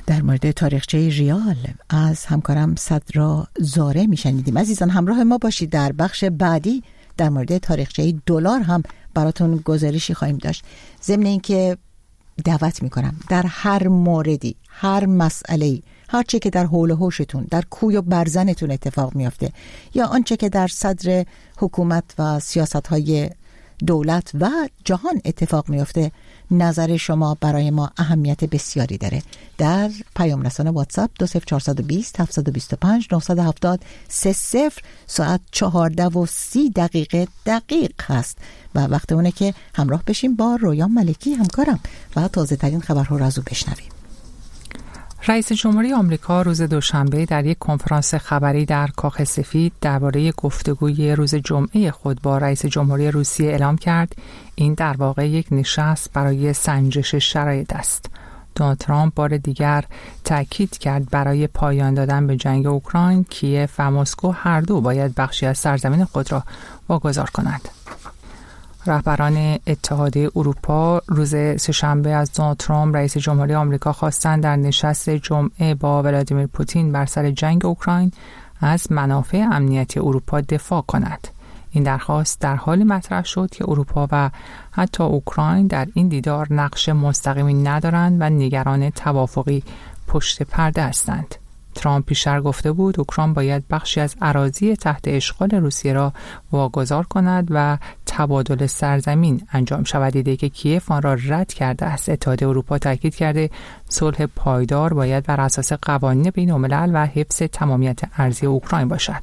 [SPEAKER 2] در مورد تاریخچه ریال از همکارم صدرا زاره میشنیدیم. عزیزان همراه ما باشید. در بخش بعدی در مورد تاریخچه دلار هم براتون گزارشی خواهیم داشت. ضمن اینکه دعوت میکنم در هر موردی، هر مسئله‌ای، هر چه که در حول و حوشتون، در کوی و برزنتون اتفاق میافته یا آنچه که در صدر حکومت و سیاست‌های دولت و جهان اتفاق میافته، نظر شما برای ما اهمیت بسیاری داره. در پیام رسانه واتساپ دو صفر چهار دو صفر هفت دو پنج نه هفت صفر سه صفر ساعت چهارده و سی دقیقه دقیق هست و وقت اونه که همراه بشیم با رویان ملکی همکارم و تازه ترین خبرها رو از او بشنویم.
[SPEAKER 3] رئیس جمهوری آمریکا روز دوشنبه در یک کنفرانس خبری در کاخ سفید درباره گفتگوی روز جمعه خود با رئیس جمهوری روسیه اعلام کرد این در واقع یک نشست برای سنجش شرایط است. دونالد ترامپ بار دیگر تاکید کرد برای پایان دادن به جنگ اوکراین، کیف و مسکو هر دو باید بخشی از سرزمین خود را واگذار کنند. رهبران اتحادیه اروپا روز سه‌شنبه از دونالد ترامپ رئیس جمهوری آمریکا خواستند در نشست جمعه با ولادیمیر پوتین بر سر جنگ اوکراین از منافع امنیتی اروپا دفاع کند. این درخواست در حالی مطرح شد که اروپا و حتی اوکراین در این دیدار نقش مستقیمی ندارند و نگران توافقی پشت پرده هستند. ترامپ پیشتر گفته بود اوکراین باید بخشی از اراضی تحت اشغال روسیه را واگذار کند و تبادل سرزمین انجام شود. ایده که کیف آن را رد کرده است. اتحادیه اروپا تاکید کرده صلح پایدار باید بر اساس قوانین بین‌الملل و حفظ تمامیت ارضی اوکراین باشد.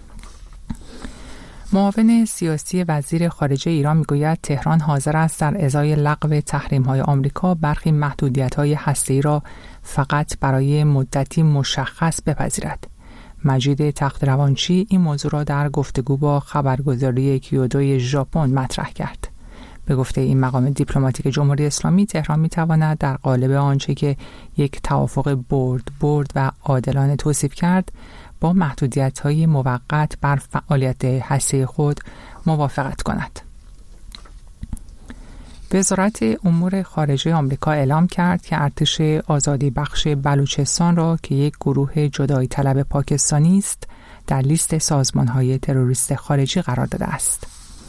[SPEAKER 3] معاون سیاسی وزیر خارجه ایران میگوید تهران حاضر است در ازای لغو تحریم‌های آمریکا برخی محدودیت‌های هسته‌ای را فقط برای مدتی مشخص بپذیرد. مجید تخت‌روانچی این موضوع را در گفتگو با خبرگزاری کیودو ژاپن مطرح کرد. به گفته این مقام دیپلماتیک جمهوری اسلامی، تهران می‌تواند در قالب آنچه که یک توافق برد برد و عادلانه توصیف کرد با محدودیت‌های موقت بر فعالیت هسته‌ای خود موافقت کند. وزارت امور خارجه آمریکا اعلام کرد که ارتش آزادی بخش بلوچستان را که یک گروه جدایی طلب پاکستانی است در لیست سازمان‌های تروریست خارجی قرار داده است.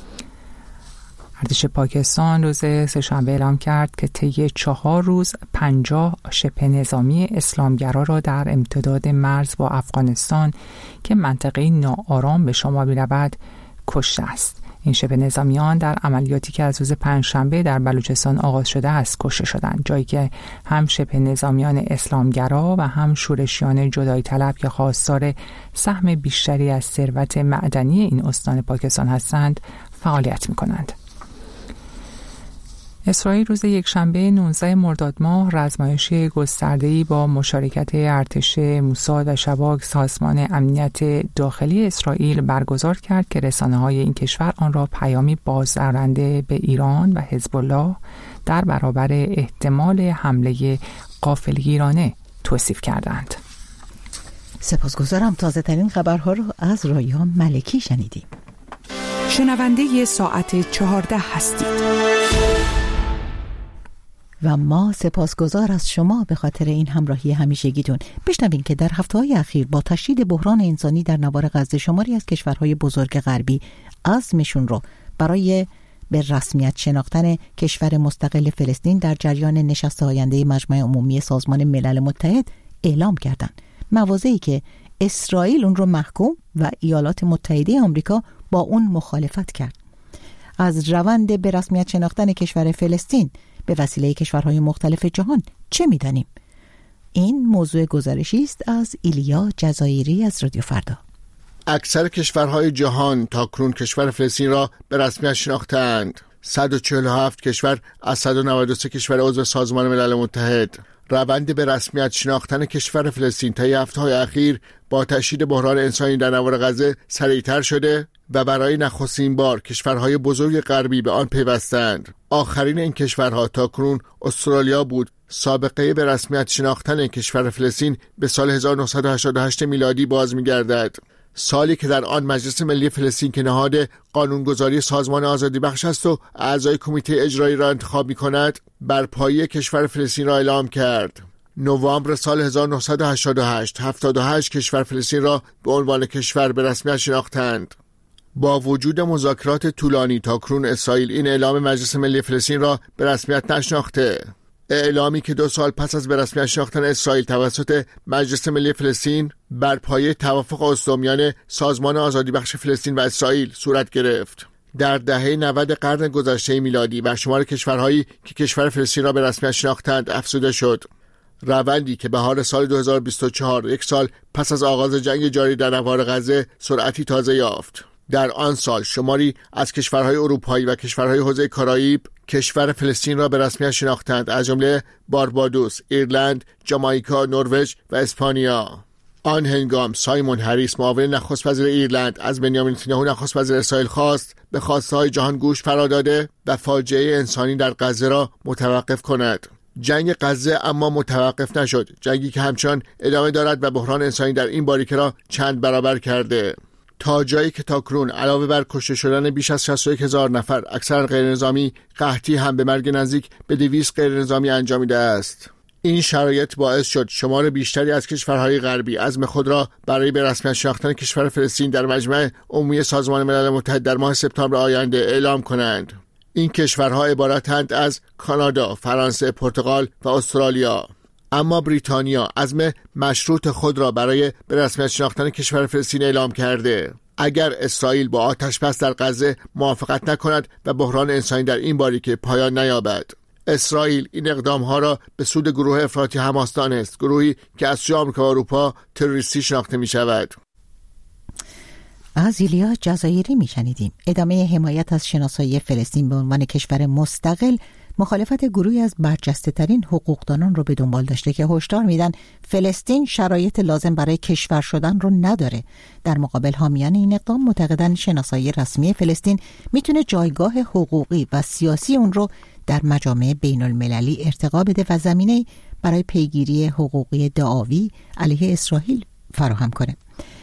[SPEAKER 3] ارتش پاکستان روز سه‌شنبه اعلام کرد که طی چهار روز پنجاه شبه نظامی اسلامگرا را در امتداد مرز با افغانستان که منطقه ناآرام به شمار می‌رود کشته است. این شبه نظامیان در عملیاتی که از روز پنجشنبه در بلوچستان آغاز شده است کشته شدند، جایی که هم شبه نظامیان اسلامگرا و هم شورشیان جدایی طلب که خواستار سهم بیشتری از ثروت معدنی این استان پاکستان هستند فعالیت می‌کنند. اسرائیل روز یکشنبه نوزده مرداد ماه رزمایشی گسترده‌ای با مشارکت ارتش موساد و شباک سازمان امنیت داخلی اسرائیل برگزار کرد که رسانه‌های این کشور آن را پیامی بازدارنده به ایران و حزب الله در برابر احتمال حمله غافلگیرانه توصیف کردند.
[SPEAKER 2] سپاسگزارم. تازه ترین خبرها رو از رایان ملکی شنیدیم.
[SPEAKER 12] شنونده ساعت چهارده هستید.
[SPEAKER 2] و ما سپاسگزار از شما به خاطر این همراهی همیشگیتون. بشنوین که در هفته‌های اخیر با تشدید بحران انسانی در نوار غزه شماری از کشورهای بزرگ غربی عزمشون رو برای به رسمیت شناختن کشور مستقل فلسطین در جریان نشست آینده مجمع عمومی سازمان ملل متحد اعلام کردند. مواضعی که اسرائیل اون رو محکوم و ایالات متحده آمریکا با اون مخالفت کرد. از روند به رسمیت شناختن کشور فلسطین به وسیله کشورهای مختلف جهان چه می‌دانیم؟ این موضوع گزارشی است از ایلیا جزایری از رادیو فردا.
[SPEAKER 13] اکثر کشورهای جهان تاکنون کشور فلسطین را به رسمیت شناختند. صد و چهل و هفت کشور از صد و نود و سه کشور عضو سازمان ملل متحد. روند به رسمیت شناختن کشور فلسطین طی هفته‌های اخیر با تشدید بحران انسانی در نوار غزه سریعتر شده و برای نخستین بار کشورهای بزرگ غربی به آن پیوستند. آخرین این کشورها تاکنون استرالیا بود. سابقه به رسمیت شناختن کشور فلسطین به سال هزار و نهصد و هشتاد و هشت میلادی باز می‌گردد. سالی که در آن مجلس ملی فلسطین که نهاد قانونگذاری سازمان آزادی بخش است و اعضای کمیته اجرایی را انتخاب می‌کند، برپایی کشور فلسطین را اعلام کرد. نوامبر سال هزار و نهصد و هشتاد و هشت هفتاد و هشت کشور فلسطین را به عنوان کشور به رسمیت شناختند. با وجود مذاکرات طولانی تاکنون اسرائیل این اعلام مجلس ملی فلسطین را به رسمیت نشناخته. اعلامی که دو سال پس از به رسمیت شناختن اسرائیل توسط مجلس ملی فلسطین بر پایه توافق اسلو میان سازمان آزادی بخش فلسطین و اسرائیل صورت گرفت. در دهه نود قرن گذشته میلادی بر شمار کشورهایی که کشور فلسطین را به رسمیت شناختند افزوده شد. روندی که بهار سال دو هزار و بیست و چهار، یک سال پس از آغاز جنگ جاری در نوار غزه، سرعتی تازه یافت. در آن سال شماری از کشورهای اروپایی و کشورهای حوزه کارائیب کشور فلسطین را به رسمیت شناختند، از جمله باربادوس، ایرلند، جامائیکا، نروژ و اسپانیا. آن هنگام سایمون هریس معاون نخست وزیر ایرلند از بنیامین نتانیاهو نخست وزیر اسرائیل خواست به خواسته‌های جهان گوش فراداده و فاجعه انسانی در غزه را متوقف کند. جنگ غزه اما متوقف نشد، جنگی که همچنان ادامه دارد و بحران انسانی در این باریکه را چند برابر کرده. تا جایی که تاکنون علاوه بر کشته شدن بیش از شصت و یک هزار نفر اکثر غیرنظامی، قحطی هم به مرگ نزدیک به دویست غیرنظامی انجامیده است. این شرایط باعث شد شمار بیشتری از کشورهای غربی عزم خود را برای به رسمیت شناختن کشور فلسطین در مجمع عمومی سازمان ملل متحد در ماه سپتامبر آینده اعلام کنند. این کشورها عبارتند از کانادا، فرانسه، پرتغال و استرالیا. اما بریتانیا عزم مشروط خود را برای به رسمیت شناختن کشور فلسطین اعلام کرده. اگر اسرائیل با آتش بس در غزه موافقت نکند و بحران انسانی در این باریکه پایان نیابد، اسرائیل این اقدامها را به سود گروه افراطی حماس دانست، گروهی که از سوی آمریکا و اروپا تروریستی شناخته می شود.
[SPEAKER 2] از ایلیا جزایری می شنیدیم. ادامه حمایت از شناسایی فلسطین به عنوان کشور مستقل مخالفت گروهی از برجسته ترین حقوقدانان رو به دنبال داشته که هشدار میدن فلسطین شرایط لازم برای کشور شدن رو نداره. در مقابل حامیان این اقدام معتقدن شناسایی رسمی فلسطین میتونه جایگاه حقوقی و سیاسی اون رو در مجامع بین المللی ارتقا بده و زمینه برای پیگیری حقوقی دعاوی علیه اسرائیل فراهم کنه.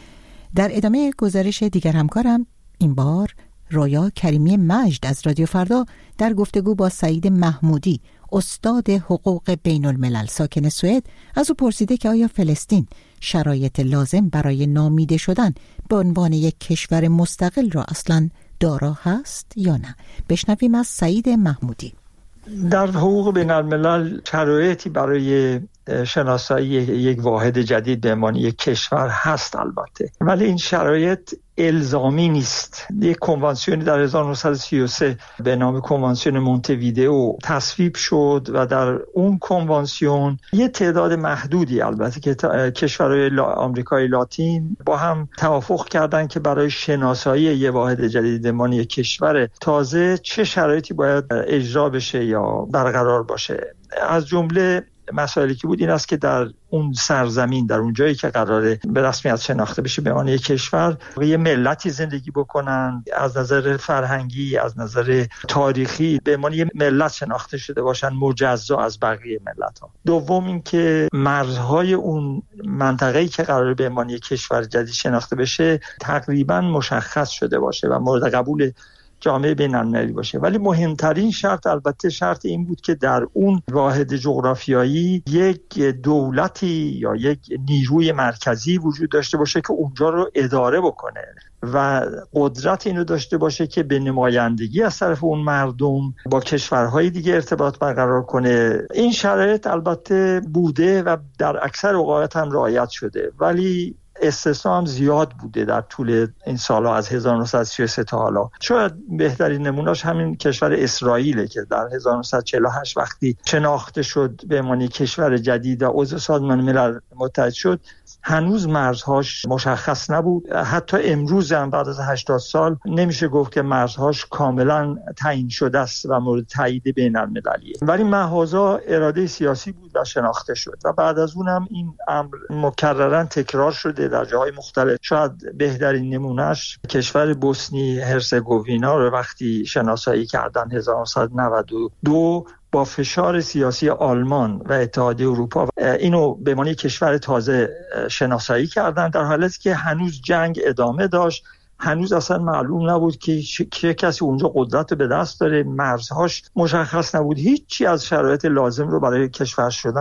[SPEAKER 2] در ادامه گزارش دیگر همکارم این بار رویا کریمی مجد از رادیو فردا در گفتگو با سعید محمودی، استاد حقوق بین الملل ساکن سوئد، از او پرسیده که آیا فلسطین شرایط لازم برای نامیده شدن به عنوان یک کشور مستقل را اصلاً دارا هست یا نه. بشنویم از سعید محمودی.
[SPEAKER 14] در حقوق بین الملل شرایطی برای شناسایی یک واحد جدید به عنوان یک کشور هست البته، ولی این شرایط الزامی نیست. یک کنوانسیونی در هزار و نهصد و سی و سه به نام کنوانسیون مونته‌ویدئو تصویب شد و در اون کنوانسیون یه تعداد محدودی البته که کشورهای آمریکای لاتین با هم توافق کردن که برای شناسایی یه واحد جدید به عنوان یک کشور تازه چه شرایطی باید اجرا بشه یا برقرار باشه. از جمله مسائلی که بود این است که در اون سرزمین، در اون جایی که قراره به رسمیت شناخته بشه به عنوان یک کشور، یه ملتی زندگی بکنن، از نظر فرهنگی، از نظر تاریخی به عنوان یک ملت شناخته شده باشن، مجزا از بقیه ملت‌ها. دوم این که مرزهای اون منطقه‌ای که قراره به عنوان یک کشور جدید شناخته بشه تقریباً مشخص شده باشه و مورد قبول جامعه بین المللی باشه. ولی مهمترین شرط البته شرط این بود که در اون واحد جغرافیایی یک دولتی یا یک نیروی مرکزی وجود داشته باشه که اونجا رو اداره بکنه و قدرت اینو داشته باشه که به نمایندگی از طرف اون مردم با کشورهای دیگه ارتباط برقرار کنه. این شرایط البته بوده و در اکثر اوقات هم رعایت شده، ولی استثنا هم زیاد بوده در طول این سالها از هزار و نهصد و سی و سه تا حالا. شاید بهترین نمونهش همین کشور اسرائیله که در هزار و نهصد و چهل و هشت وقتی شناخته شد به عنوان کشور جدید و عضو سازمان ملل متحد شد هنوز مرزهاش مشخص نبود. حتی امروز هم بعد از هشتاد سال نمیشه گفت که مرزهاش کاملا تعیین شده است و مورد تایید بین المللیه، ولی محاذا اراده سیاسی بود و شناخته شد و بعد از اونم این امر مکررن تکرار شده در جاهای مختلف. شاید بهترین نمونهش کشور بوسنی هرزگوینا رو وقتی شناسایی کردن هزار و نهصد و نود و دو با فشار سیاسی آلمان و اتحادیه اروپا اینو به معنی کشور تازه شناسایی کردن، در حالی که هنوز جنگ ادامه داشت، هنوز اصلا معلوم نبود که چه کسی اونجا قدرت به دست داره، مرزهاش مشخص نبود، هیچی از شرایط لازم رو برای کشور شدن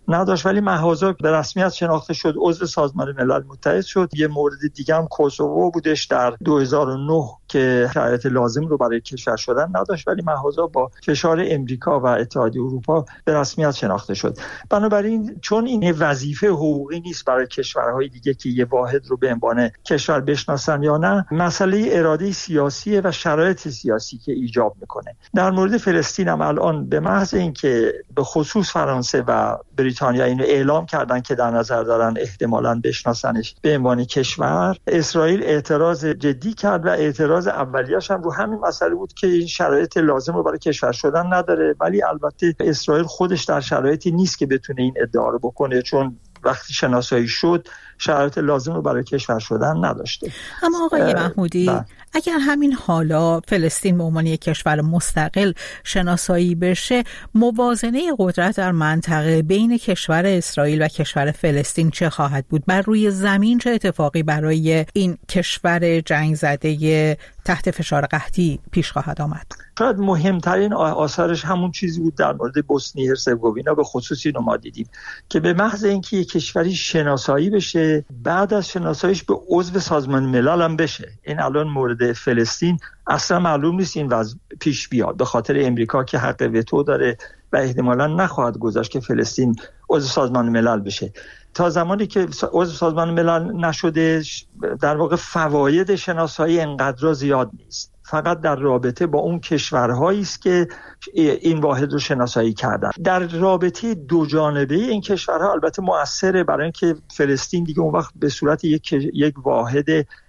[SPEAKER 14] نداشت، ولی محاذا به رسمیت شناخته شد، عضو سازمان ملل متحد شد. یه مورد دیگه هم کوسوو بودش در دو هزار و نه که شرایط لازم رو برای کشور شدن نداشت، ولی محاذا با فشار امریکا و اتحادیه اروپا به رسمیت شناخته شد. بنابراین چون این وظیفه حقوقی نیست برای کشورهای دیگه که یه واحد رو به عنوان کشور بشناسن یا نه، مسئله اراده سیاسی و شرایط سیاسی که ایجاب میکنه. در مورد فلسطین هم الان به محض اینکه به خصوص فرانسه و بریتانیا اینو اعلام کردن که در نظر دارن احتمالاً بشناسنش به عنوان کشور، اسرائیل اعتراض جدی کرد و اعتراض اولیه‌اش هم رو همین مسئله بود که این شرایط لازم رو برای کشور شدن نداره. ولی البته اسرائیل خودش در شرایطی نیست که بتونه این ادعا رو بکنه، چون وقتی شناسایی شد شرایط لازم رو برای کشور شدن نداشته.
[SPEAKER 2] اما آقای محمودی
[SPEAKER 14] با.
[SPEAKER 2] اگر همین حالا فلسطین به عنوان یک کشور مستقل شناسایی بشه، موازنه قدرت در منطقه بین کشور اسرائیل و کشور فلسطین چه خواهد بود؟ بر روی زمین چه اتفاقی برای این کشور جنگ زده تحت فشار قحطی پیش خواهد آمد؟
[SPEAKER 14] شاید مهمترین آثارش همون چیزی بود در مورد بوسنی هرزگوینا به خصوص اینو ما دیدیم که به محض اینکه یک کشوری شناسایی بشه، بعد از شناساییش به عضو سازمان ملل هم بشه. این الان مورد فلسطین اصلا معلوم نیست این وضع پیش بیاد، به خاطر امریکا که حق وتو داره و احتمالاً نخواهد گذاشت که فلسطین عضو سازمان ملل بشه. تا زمانی که عضو سازمان ملل نشده، در واقع فواید شناسایی انقدر زیاد نیست، فقط در رابطه با اون کشورهایی است که این واحد رو شناسایی کردن. در رابطه دو جانبه این کشورها البته مؤثره، برای اینکه فلسطین دیگه اون وقت به صورت یک یک واحد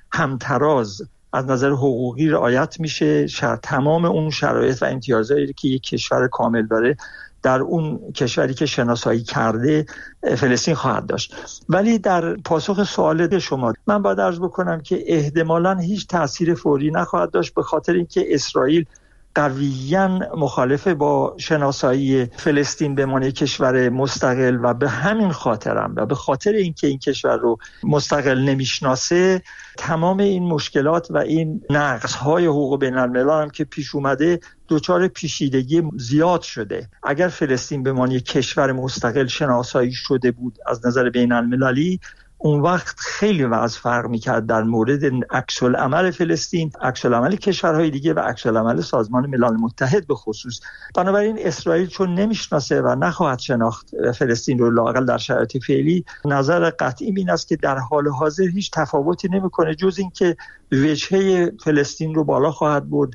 [SPEAKER 14] همتراز از نظر حقوقی رعایت میشه. تمام اون شرایط و امتیازاتی که یک کشور کامل داره در اون کشوری که شناسایی کرده فلسطین خواهد داشت. ولی در پاسخ سوال شما من باید عرض بکنم که احتمالاً هیچ تأثیر فوری نخواهد داشت، به خاطر اینکه اسرائیل قویاً مخالف با شناسایی فلسطین به عنوان کشور مستقل و به همین خاطرم و به خاطر اینکه این کشور رو مستقل نمیشناسه، تمام این مشکلات و این نقص‌های حقوق بین الملل هم که پیش اومده دچار پیچیدگی زیاد شده. اگر فلسطین به عنوان کشور مستقل شناسایی شده بود از نظر بین المللی، اون وقت خیلی وضع فرق میکرد در مورد عکس العمل فلسطین، عکس العمل کشورهای دیگه و عکس العمل سازمان ملل متحد به خصوص. بنابراین اسرائیل چون نمیشناسه و نخواهد شناخت فلسطین رو لااقل در شرایط فعلی، نظر قطعی این است که در حال حاضر هیچ تفاوتی نمیکنه جز اینکه وجهه فلسطین رو بالا خواهد برد،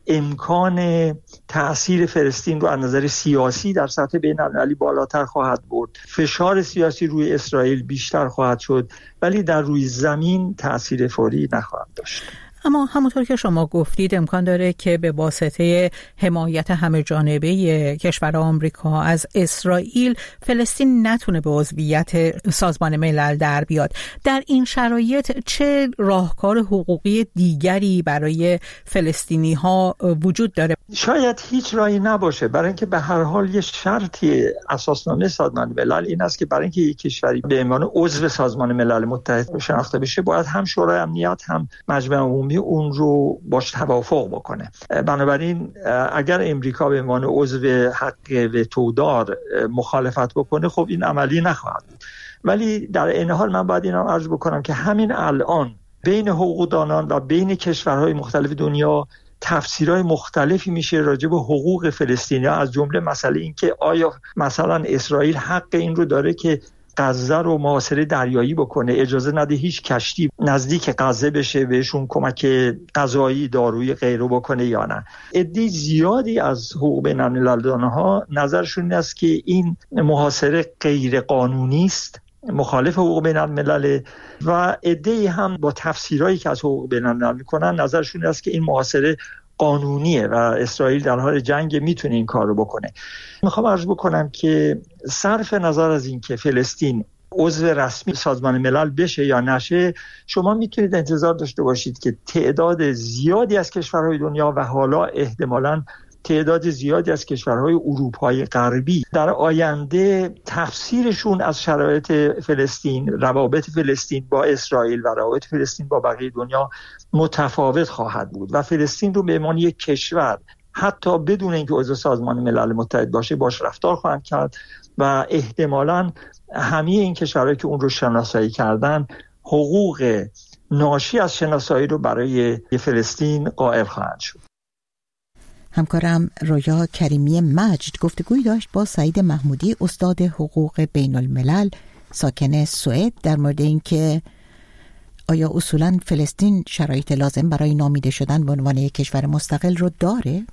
[SPEAKER 14] امکان تأثیر فلسطین رو از نظر سیاسی در سطح بین‌المللی بالاتر خواهد برد، فشار سیاسی روی اسرائیل بیشتر خواهد شد، ولی در روی زمین تأثیر فوری نخواهد داشت.
[SPEAKER 2] اما همونطور که شما گفتید امکان داره که به واسطه حمایت همه جانبه کشور آمریکا از اسرائیل فلسطین نتونه به عضویت سازمان ملل در بیاد. در این شرایط چه راهکار حقوقی دیگری برای فلسطینی ها وجود داره؟
[SPEAKER 14] شاید هیچ راهی نباشه، برای اینکه به هر حال یه شرطی اساسنامه سازمان ملل این است که برای اینکه یک کشوری به عنوان عضو سازمان ملل متحد شناخته بشه، باید هم شورای امنیت هم مجمع عمومی اون رو باش توافق بکنه. بنابراین اگر امریکا به عنوان عضو حق وتو دار مخالفت بکنه، خب این عملی نخواهد بود. ولی در این حال من باید اینو عرض بکنم که همین الان بین حقوقدانان و بین کشورهای مختلف دنیا تفسیرهای مختلفی میشه راجع به حقوق فلسطینی‌ها، از جمله مسئله این که آیا مثلا اسرائیل حق این رو داره که غزه رو محاصره دریایی بکنه، اجازه نده هیچ کشتی نزدیک غزه بشه، بهشون کمک غذایی، دارویی غیره بکنه یا نه. عده زیادی از حقوق بین الملل‌ها نظرشون این است که این محاصره غیر قانونی است، مخالف حقوق بین الملل، و عده‌ای هم با تفسیرهایی که از حقوق بین الملل میکنن نظرشون این است که این محاصره قانونیه و اسرائیل در حال جنگ میتونه این کار رو بکنه. میخوام عرض بکنم که صرف نظر از این که فلسطین عضو رسمی سازمان ملل بشه یا نشه، شما میتونید انتظار داشته باشید که تعداد زیادی از کشورهای دنیا و حالا احتمالاً تعداد زیادی از کشورهای اروپای غربی در آینده تفسیرشون از شرایط فلسطین، روابط فلسطین با اسرائیل و روابط فلسطین با بقیه دنیا متفاوت خواهد بود و فلسطین رو به عنوان یک کشور حتی بدون اینکه عضو سازمان ملل متحد باشه باش رفتار خواهند کرد و احتمالاً همه این کشورهایی که اون رو شناسایی کردن حقوق ناشی از شناسایی رو برای فلسطین قائل خواهند شد.
[SPEAKER 2] همکارم رویا کریمی مجد گفتگوی داشت با سعید محمودی، استاد حقوق بین الملل ساکن سوئد، در مورد اینکه آیا اصولاً فلسطین شرایط لازم برای نامیده شدن به عنوان یک کشور مستقل رو داره؟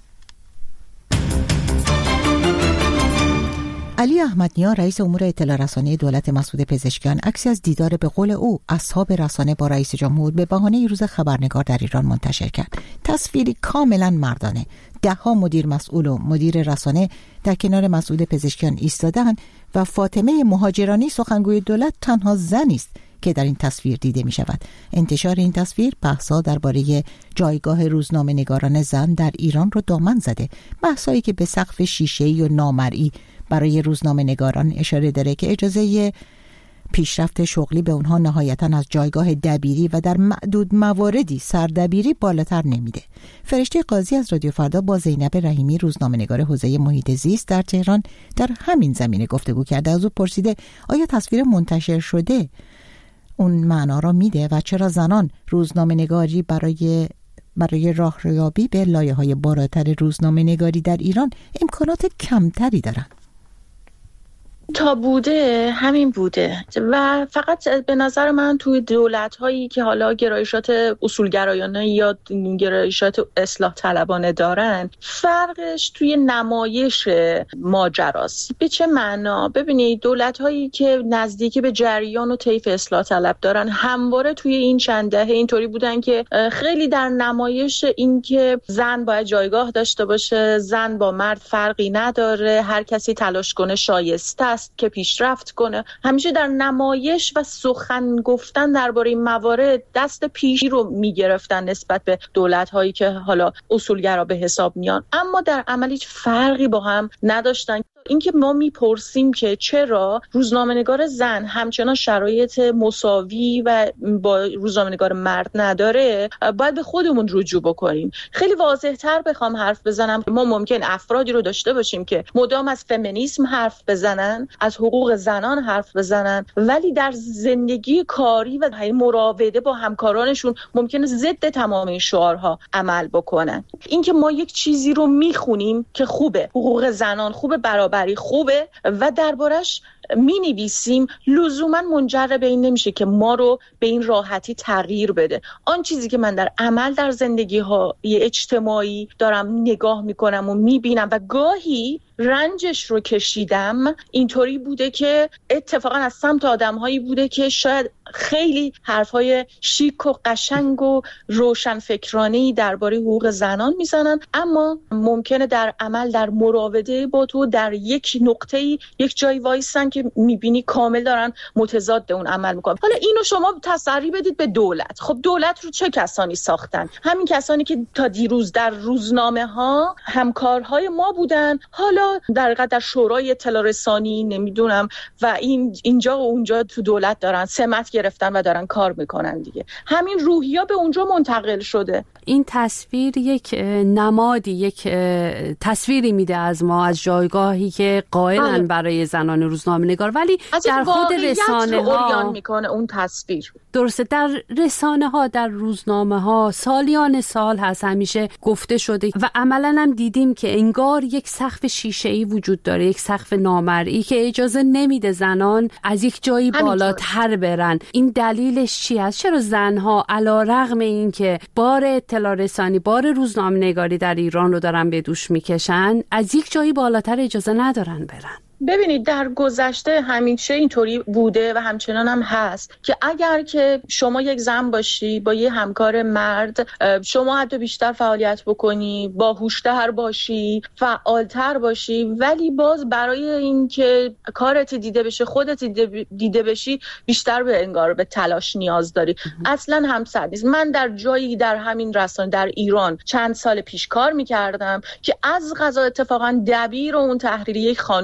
[SPEAKER 2] علی احمدنیا رئیس امور اطلاع رسانی دولت مسعود پزشکیان عکسی از دیدار به قول او اصحاب رسانه با رئیس جمهور به بهانه روز خبرنگار در ایران منتشر کرد. تصویری کاملا مردانه. ده ها مدیر مسئول و مدیر رسانه در کنار مسعود پزشکیان ایستادند و فاطمه مهاجرانی سخنگوی دولت تنها زنی است که در این تصویر دیده می شود. انتشار این تصویر بحثا درباره جایگاه روزنامه‌نگاران زن در ایران رو دامن زده. بحثایی که به سقف شیشه‌ای و نامرئی برای روزنامه‌نگاران اشاره داره که اجازه پیشرفت شغلی به اونها نهایتاً از جایگاه دبیری و در معدود مواردی سردبیری بالاتر نمیده. فرشته قاضی از رادیو فردا با زینب رحیمی روزنامه‌نگار حوزه محیط زیست در تهران در همین زمینه گفتگو کرده. از او پرسیده آیا تصویر منتشر شده اون معنا را میده و چرا زنان روزنامه‌نگاری برای برای راهیابی به لایه‌های بالاتر روزنامه‌نگاری در ایران امکانات کمتری دارند؟
[SPEAKER 15] تا بوده همین بوده و فقط به نظر من توی دولت‌هایی که حالا گرایشات اصولگرایانه یا گرایشات اصلاح طلبانه دارن فرقش توی نمایش ماجراست. به چه معنا؟ ببینید دولت‌هایی که نزدیکی به جریان و طیف اصلاح طلب دارن همواره توی این چند دهه اینطوری بودن که خیلی در نمایش این که زن باید جایگاه داشته باشه، زن با مرد فرقی نداره، هر کسی تلاش کنه شایسته است که پیشرفت کنه، همیشه در نمایش و سخن گفتن درباره این موارد دست پیشی رو میگرفتن نسبت به دولت‌هایی که حالا اصولگرا به حساب میان، اما در عمل هیچ فرقی با هم نداشتن. اینکه ما میپرسیم که چرا روزنامه‌نگار زن همچنان شرایط مساوی و با روزنامه‌نگار مرد نداره، باید به خودمون رجوع بکنیم. خیلی واضح‌تر بخوام حرف بزنم، ما ممکن افرادی رو داشته باشیم که مدام از فمینیسم حرف بزنن، از حقوق زنان حرف بزنن، ولی در زندگی کاری و مراوده با همکارانشون ممکنه ضد تمام این شعارها عمل بکنن. اینکه ما یک چیزی رو میخونیم که خوبه، حقوق زنان خوبه، برابر خوبه و دربارش می نویسیم، لزوما منجر به این نمیشه که ما رو به این راحتی تغییر بده. آن چیزی که من در عمل در زندگی های اجتماعی دارم نگاه میکنم و میبینم و گاهی رنجش رو کشیدم، اینطوری بوده که اتفاقا از سمت آدم‌هایی بوده که شاید خیلی حرف‌های شیک و قشنگ و روشنفکرانه‌ای درباره حقوق زنان میزنن، اما ممکنه در عمل در مراوده با تو در یک نقطه‌ای یک جایی وایسن که میبینی کامل دارن متضاد اون عمل میکنن. حالا اینو شما تسری بدید به دولت. خب دولت رو چه کسانی ساختن؟ همین کسانی که تا دیروز در روزنامه‌ها همکارهای ما بودن، حالا در حقیقت در شورای اطلاع رسانی نمیدونم و این اینجا و اونجا تو دولت دارن سمت گرفتن و دارن کار میکنن دیگه. همین روحیه به اونجا منتقل شده.
[SPEAKER 16] این تصویر یک نمادی، یک تصویری میده از ما، از جایگاهی که قائلن برای زنان روزنامه‌نگار، ولی در خود رسانه ها
[SPEAKER 15] میکنه اون تصویر.
[SPEAKER 16] درسته، در رسانه ها، در روزنامه ها سالیان سال هست همیشه گفته شده و عملا هم دیدیم که انگار یک سقف شیشه‌ای وجود داره، یک سقف نامرئی که اجازه نمیده زنان از یک جایی بالاتر برن. این دلیلش چی است؟ چرا زنها علیرغم این که بار اطلاع رسانی، بار روزنامه‌نگاری در ایران رو دارن به دوش میکشن، از یک جایی بالاتر اجازه ندارن برن؟
[SPEAKER 15] ببینید در گذشته همیشه اینطوری بوده و همچنان هم هست که اگر که شما یک زن باشی با یه همکار مرد، شما حتی بیشتر فعالیت بکنی، باهوش‌تر باشی، فعالتر باشی، ولی باز برای اینکه کارت دیده بشه، خودت دیده بشی، بیشتر به انگار به تلاش نیاز داری. اصلا همسر نیست. من در جایی در همین رسانه در ایران چند سال پیش کار می‌کردم که از قضا اتفاقا دبیر اون تحریری یک خانوم بود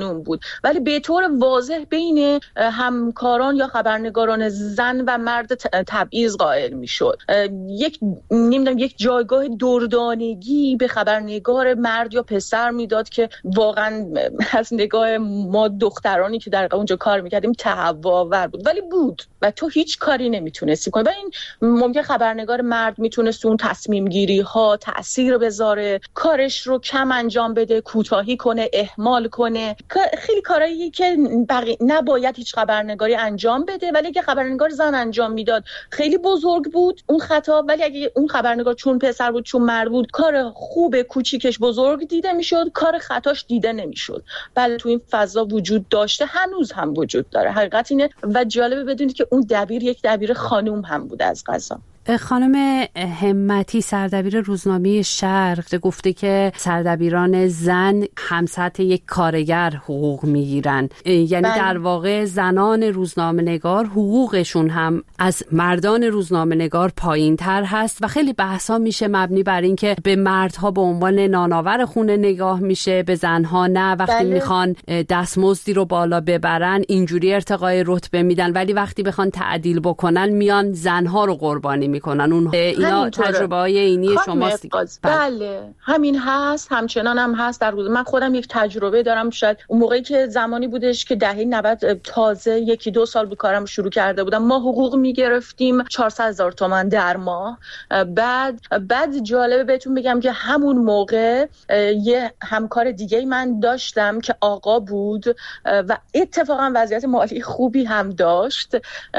[SPEAKER 15] ولی به طور واضح بین همکاران یا خبرنگاران زن و مرد تبعیض قائل میشد. یک نمیدونم یک جایگاه دردانگی به خبرنگار مرد یا پسر میداد که واقعا از نگاه ما دخترانی که در اونجا کار میکردیم تهوع‌آور بود، ولی بود و تو هیچ کاری نمیتونستی کنی. و این ممکن خبرنگار مرد میتونست اون تصمیم گیری ها تأثیر بذاره، کارش رو کم انجام بده، کوتاهی کنه، اهمال کنه، خیلی کارهایی که بقیه نباید هیچ خبرنگاری انجام بده، ولی اگه خبرنگار زن انجام میداد خیلی بزرگ بود اون خطا. ولی اگه اون خبرنگار چون پسر بود چون مرد بود کار خوب کوچیکش بزرگ دیده میشد، کار خطاش دیده نمیشد. بله تو این فضا وجود داشته، هنوز هم وجود داره، حقیقت اینه. و جالبه بدونید که اون دبیر یک دبیر خانوم هم بود از قضا.
[SPEAKER 16] خانم همتی سردبیر روزنامه شرق گفته که سردبیران زن هم سطح یک کارگر حقوق میگیرن، یعنی بله. در واقع زنان روزنامه‌نگار حقوقشون هم از مردان روزنامه‌نگار پایین تر هست و خیلی بحثا میشه مبنی بر این که به مردها به عنوان نانآور خونه نگاه میشه، به زنها نه. وقتی بله. میخوان دستمزدی رو بالا ببرن اینجوری ارتقای رتبه میدن، ولی وقتی بخوان تعدیل بکنن میان زنها رو قربانی میکنن. اون اینا تجربه های اینی شماست.
[SPEAKER 15] بله همین هست، همچنان هم هست. در روز من خودم یک تجربه دارم. شاید اون موقعی که زمانی بودش که دهه نود تازه یکی دو سال به کارم شروع کرده بودم، ما حقوق میگرفتیم چهارصد هزار تومان در ماه. بعد بعد جالبه بهتون بگم که همون موقع یه همکار دیگه من داشتم که آقا بود و اتفاقا وضعیت مالی خوبی هم داشت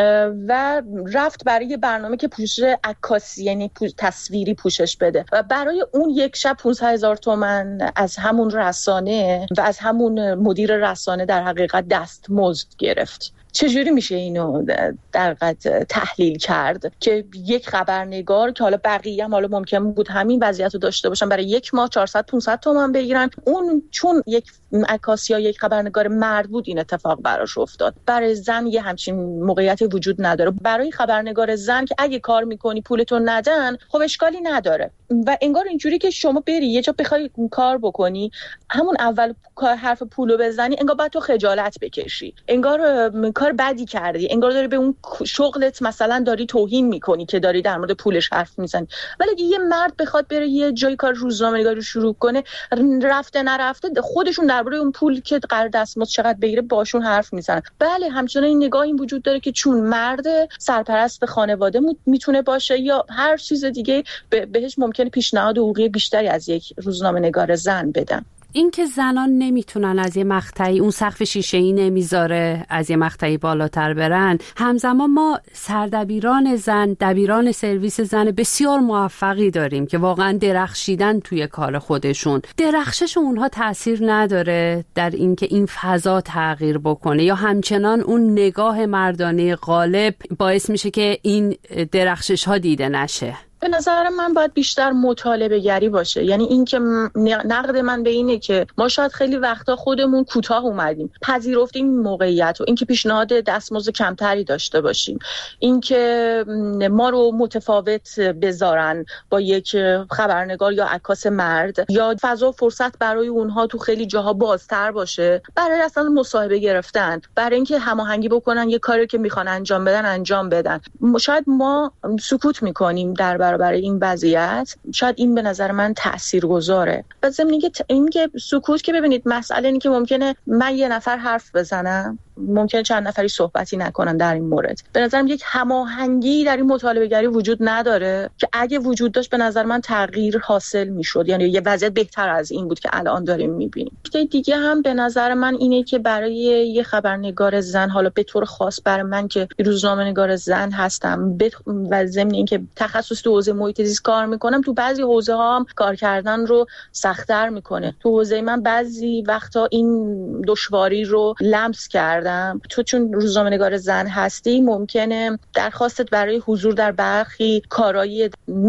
[SPEAKER 15] و رفت برای برنامه که پوشش عکاسی یعنی پوش تصویری پوشش بده و برای اون یک شب پانصد هزار تومان از همون رسانه و از همون مدیر رسانه در حقیقت دستمزد گرفت. چجوری میشه اینو در حقیقت تحلیل کرد که یک خبرنگار که حالا بقیه هم حالا ممکن بود همین وضعیت رو داشته باشن برای یک ماه چهارصد پانصد تومان بگیرن، اون چون یک عکاسی یا یک خبرنگار مرد بود این اتفاق براش افتاد. برای زن یه همچین موقعیت وجود نداره. برای خبرنگار زن که اگه کار میکنی پولتو ندن خب اشکالی نداره و انگار اینجوری که شما بری یه جا بخوای کار بکنی همون اول حرف پولو بزنی انگار باید تو خجالت بکشی، انگار کار بدی کردی، انگار داری به اون شغلت مثلا داری توهین میکنی که داری در مورد پولش حرف میزنی. ولی اگه یه مرد بخواد بره یه جای کار روزنامه‌نگاری رو شروع کنه، رفته نرفته خودشون درباره اون پول که قرار دستمزد چقدر بگیره باشون حرف میزنن. بله همچنان این نگاه این وجود داره که چون مرد سرپرست خانواده میتونه باشه یا هر چیز دیگه بهش ممکنه پیشنهاد حقوقی بیشتری از یک روزنامه‌نگار زن بدن.
[SPEAKER 16] این که زنان نمیتونن از یه مقطعی اون سقف شیشه‌ای نمیذاره از یه مقطعی بالاتر برن، همزمان ما سردبیران زن، دبیران سرویس زن بسیار موفقی داریم که واقعا درخشیدن توی کار خودشون. درخشش اونها تأثیر نداره در اینکه این فضا تغییر بکنه یا همچنان اون نگاه مردانه غالب باعث میشه که این درخشش ها دیده نشه؟
[SPEAKER 15] به نظر من باید بیشتر مطالبه گری باشه. یعنی این که نقد من به اینه که ما شاید خیلی وقتا خودمون کوتاه اومدیم، پذیرفتیم این موقعیت و این که پیشنهاد دستمزد کمتری داشته باشیم، این که ما رو متفاوت بذارن با یک خبرنگار یا عکاس مرد یا فضا فرصت برای اونها تو خیلی جاها بازتر باشه برای اصلا مصاحبه گرفتن، برای اینکه هماهنگی بکنن یه کاری که میخوان انجام بدن انجام بدن. شاید ما سکوت میکنیم در برای این وضعیت. شاید این به نظر من تاثیرگذاره. و ضمن اینکه اینکه سکوت که ببینید مسئله اینه که ممکنه من یه نفر حرف بزنم، ممکنه چند نفری صحبتی نکنن در این مورد. به نظرم یک هماهنگی در این مطالبه گری وجود نداره که اگه وجود داشت به نظر من تغییر حاصل میشد، یعنی یه وضعیت بهتر از این بود که الان داریم میبینیم. دیگه هم به نظر من اینه که برای یه خبرنگار زن، حالا به طور خاص برای من که روزنامه‌نگار زن هستم و ضمن اینکه تخصص تو حوزه محیط زیست کار میکنم، تو بعضی حوزه ها هم کار کردن رو سخت‌تر میکنه. تو حوزه من بعضی وقتا این دشواری رو لمس کردم. تو چون روزنامه‌نگار زن هستی ممکنه درخواستت برای حضور در برخی کارهای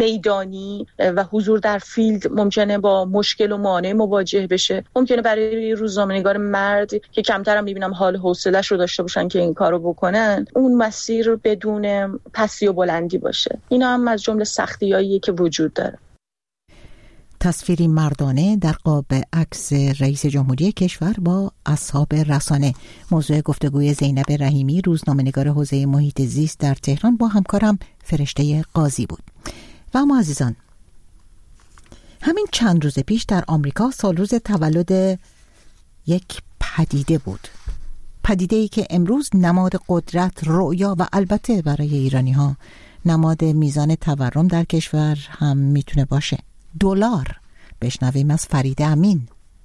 [SPEAKER 15] میدانی و حضور در فیلد ممکنه با مشکل و مانع مواجه بشه. ممکنه برای روزنامه‌نگار مرد که کمتر هم میبینم حال حوصله‌اش رو داشته باشن که این کارو بکنن، اون مسیر بدون پستی و بلندی باشه. اینا هم از جمله سختیاییه که وجود داره.
[SPEAKER 2] تصویری مردانه در قاب عکس رئیس جمهوری کشور با اصحاب رسانه. موضوع گفتگوی زینب رحیمی، روزنامه‌نگار حوزه محیط زیست در تهران، با همکارم فرشته قاضی بود. و اما عزیزان، همین چند روز پیش در آمریکا سالروز تولد یک پدیده بود، پدیده‌ای که امروز نماد قدرت، رؤیا و البته برای ایرانی‌ها نماد میزان تورم در کشور هم میتونه باشه. دلار. بشنویم از فرید امین.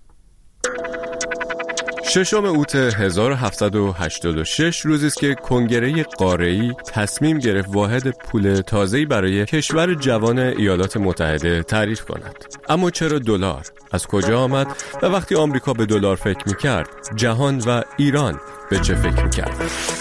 [SPEAKER 1] ششم اوت هزار و هفتصد و هشتاد و شش روزی است که کنگره قاره‌ای تصمیم گرفت واحد پول تازه‌ای برای کشور جوان ایالات متحده تعریف کند. اما چرا دلار؟ از کجا آمد؟ و وقتی آمریکا به دلار فکر می‌کرد، جهان و ایران به چه فکر می‌کرد؟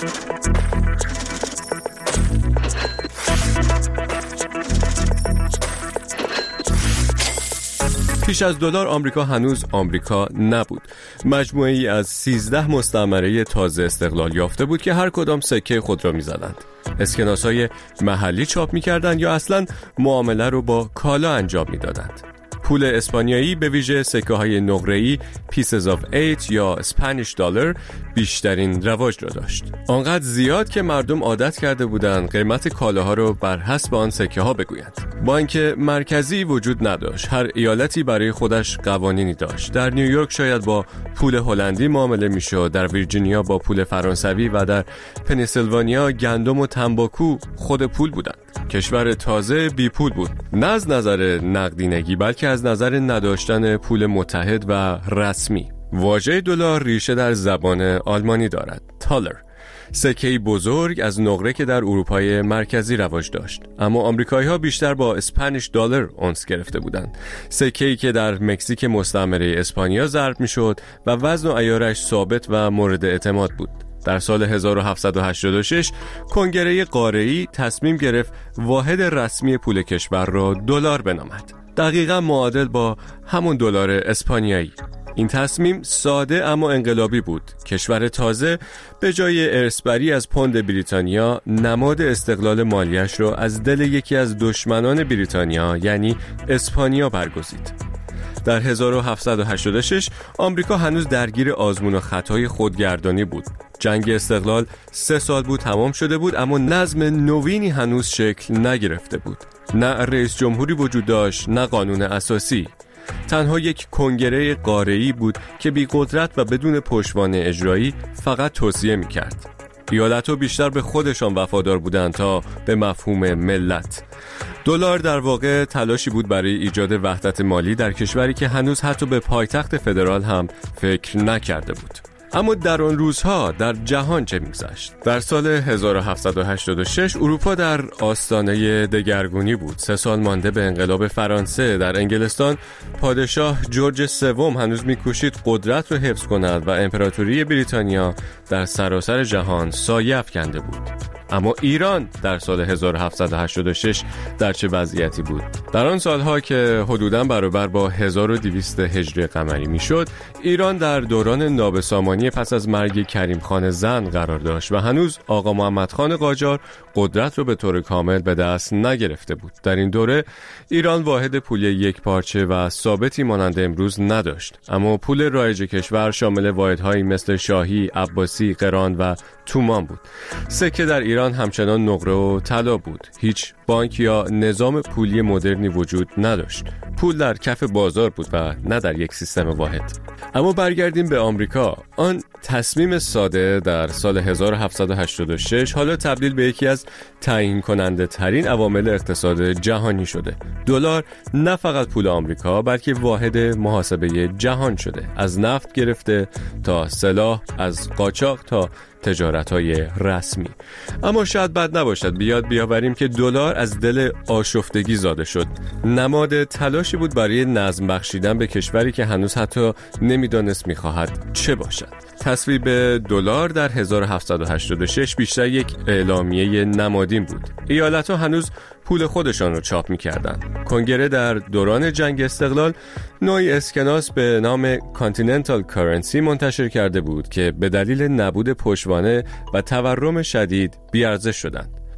[SPEAKER 1] پیش از دلار آمریکا هنوز آمریکا نبود. مجموعه‌ای از سیزده مستعمره تازه استقلال یافته بود که هر کدام سکه خود را می‌زدند. اسکناس‌های محلی چاپ می‌کردند یا اصلاً معامله رو با کالا انجام می‌دادند. پول اسپانیایی به ویژه سکه‌های نقره‌ای Pieces of eight یا Spanish Dollar بیشترین رواج را داشت. آنقدر زیاد که مردم عادت کرده بودند قیمت کالاها را بر حسب آن سکه‌ها بگویند. بانک مرکزی وجود نداشت. هر ایالتی برای خودش قوانینی داشت. در نیویورک شاید با پول هلندی معامله می‌شد، در ویرجینیا با پول فرانسوی و در پنیسیلوانیا گندم و تنباکو خود پول بودند. کشور تازه بی پول بود، نه از نظر نقدینگی بلکه از نظر نداشتن پول متحد و رسمی. واژه دلار ریشه در زبان آلمانی دارد، تالر، سکه‌ای بزرگ از نقره که در اروپای مرکزی رواج داشت. اما آمریکایی‌ها بیشتر با اسپانیش دلار اونس گرفته بودند، سکه‌ای که در مکزیک مستعمره اسپانیا ضرب می‌شد و وزن و عیارش ثابت و مورد اعتماد بود. در سال هزار و هفتصد و هشتاد و شش کنگره قاره‌ای تصمیم گرفت واحد رسمی پول کشور را دلار بنامد، دقیقاً معادل با همون دلار اسپانیایی. این تصمیم ساده اما انقلابی بود. کشور تازه به جای ارثبری از پوند بریتانیا نماد استقلال مالیش را از دل یکی از دشمنان بریتانیا یعنی اسپانیا برگزید. در هزار و هفتصد و هشتاد و شش آمریکا هنوز درگیر آزمون و خطای خودگردانی بود. جنگ استقلال سه سال بود تمام شده بود، اما نظم نوینی هنوز شکل نگرفته بود. نه رئیس جمهوری وجود داشت، نه قانون اساسی. تنها یک کنگره قاره‌ای بود که بی قدرت و بدون پشتوانه اجرایی فقط توصیه می‌کرد. ایالت‌ها بیشتر به خودشان وفادار بودند تا به مفهوم ملت. دلار در واقع تلاشی بود برای ایجاد وحدت مالی در کشوری که هنوز حتی به پایتخت فدرال هم فکر نکرده بود. اما در آن روزها در جهان چه می‌گذشت؟ در سال هزار و هفتصد و هشتاد و شش اروپا در آستانه دگرگونی بود. سه سال مانده به انقلاب فرانسه. در انگلستان پادشاه جورج سوم هنوز می‌کوشید قدرت را حفظ کند و امپراتوری بریتانیا در سراسر جهان سایه افکنده بود. اما ایران در سال هزار و هفتصد و هشتاد و شش در چه وضعیتی بود؟ در آن سالها که حدوداً برابر با هزار و دویست هجری قمری میشد، ایران در دوران نابسامانی پس از مرگ کریم خان زند قرار داشت و هنوز آقا محمد خان قاجار قدرت رو به طور کامل به دست نگرفته بود. در این دوره ایران واحد پولی یک پارچه و ثابتی مانند امروز نداشت، اما پول رایج کشور شامل واحدهایی مثل شاهی، عباسی، قران و تومان بود. سکه در ایران همچنان نقره و طلا بود. هیچ بانک یا نظام پولی مدرنی وجود نداشت. پول در کف بازار بود و نه در یک سیستم واحد. اما برگردیم به آمریکا. آن تصمیم ساده در سال هزار و هفتصد و هشتاد و شش حالا تبدیل به یکی از تعیین کننده ترین عوامل اقتصاد جهانی شده. دلار نه فقط پول آمریکا بلکه واحد محاسبه جهان شده. از نفت گرفته تا سلاح، از قاچاق تا تجارت‌های رسمی. اما شاید بد نباشد بیاد بیاوریم که دلار از دل آشفتگی زاده شد. نماد تلاشی بود برای نظم بخشیدن به کشوری که هنوز حتی نمیدانست می‌خواهد چه باشد. تصویب دلار در هزار و هفتصد و هشتاد و شش بیشتر یک اعلامیه نمادین بود. ایالت‌ها هنوز پول خودشان رو چاپ می‌کردند. کنگره در دوران جنگ استقلال نوعی اسکناس به نام کانتیننتال کارنسی منتشر کرده بود که به دلیل نبود پشتوانه و تورم شدید بی‌ارزش شدند.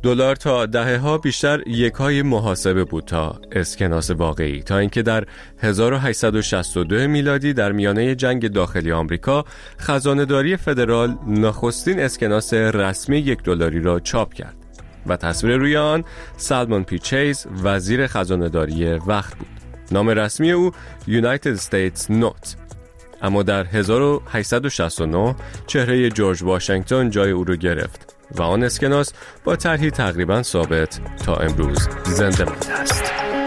[SPEAKER 1] دلار تا دهه‌ها بیشتر یکای محاسبه بود تا اسکناس واقعی، تا اینکه در هزار و هشتصد و شصت و دو میلادی در میانه جنگ داخلی آمریکا خزانه‌داری فدرال نخستین اسکناس رسمی یک دلاری را چاپ کرد و تصویر روی آن سالمون پی چیز وزیر خزانه‌داری وقت بود. نام رسمی او United States Note. اما در هزار و هشتصد و شصت و نه چهره جورج واشنگتن جای او را گرفت و آن اسکناس با طرحی تقریبا ثابت تا امروز زنده مانده است.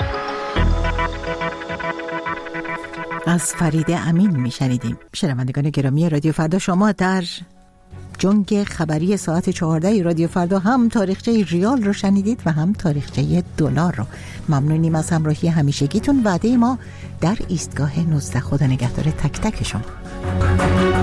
[SPEAKER 2] از فرید امین میشنیدیم. شنوندگان گرامی رادیو فردا، شما در جنگ خبری ساعت چهارده رادیو فردا هم تاریخچه ریال رو شنیدید و هم تاریخچه دلار رو. ممنونیم از همراهی همیشگیتون. وعده ما در ایستگاه نوزده. خدا نگهدار تک تک شما.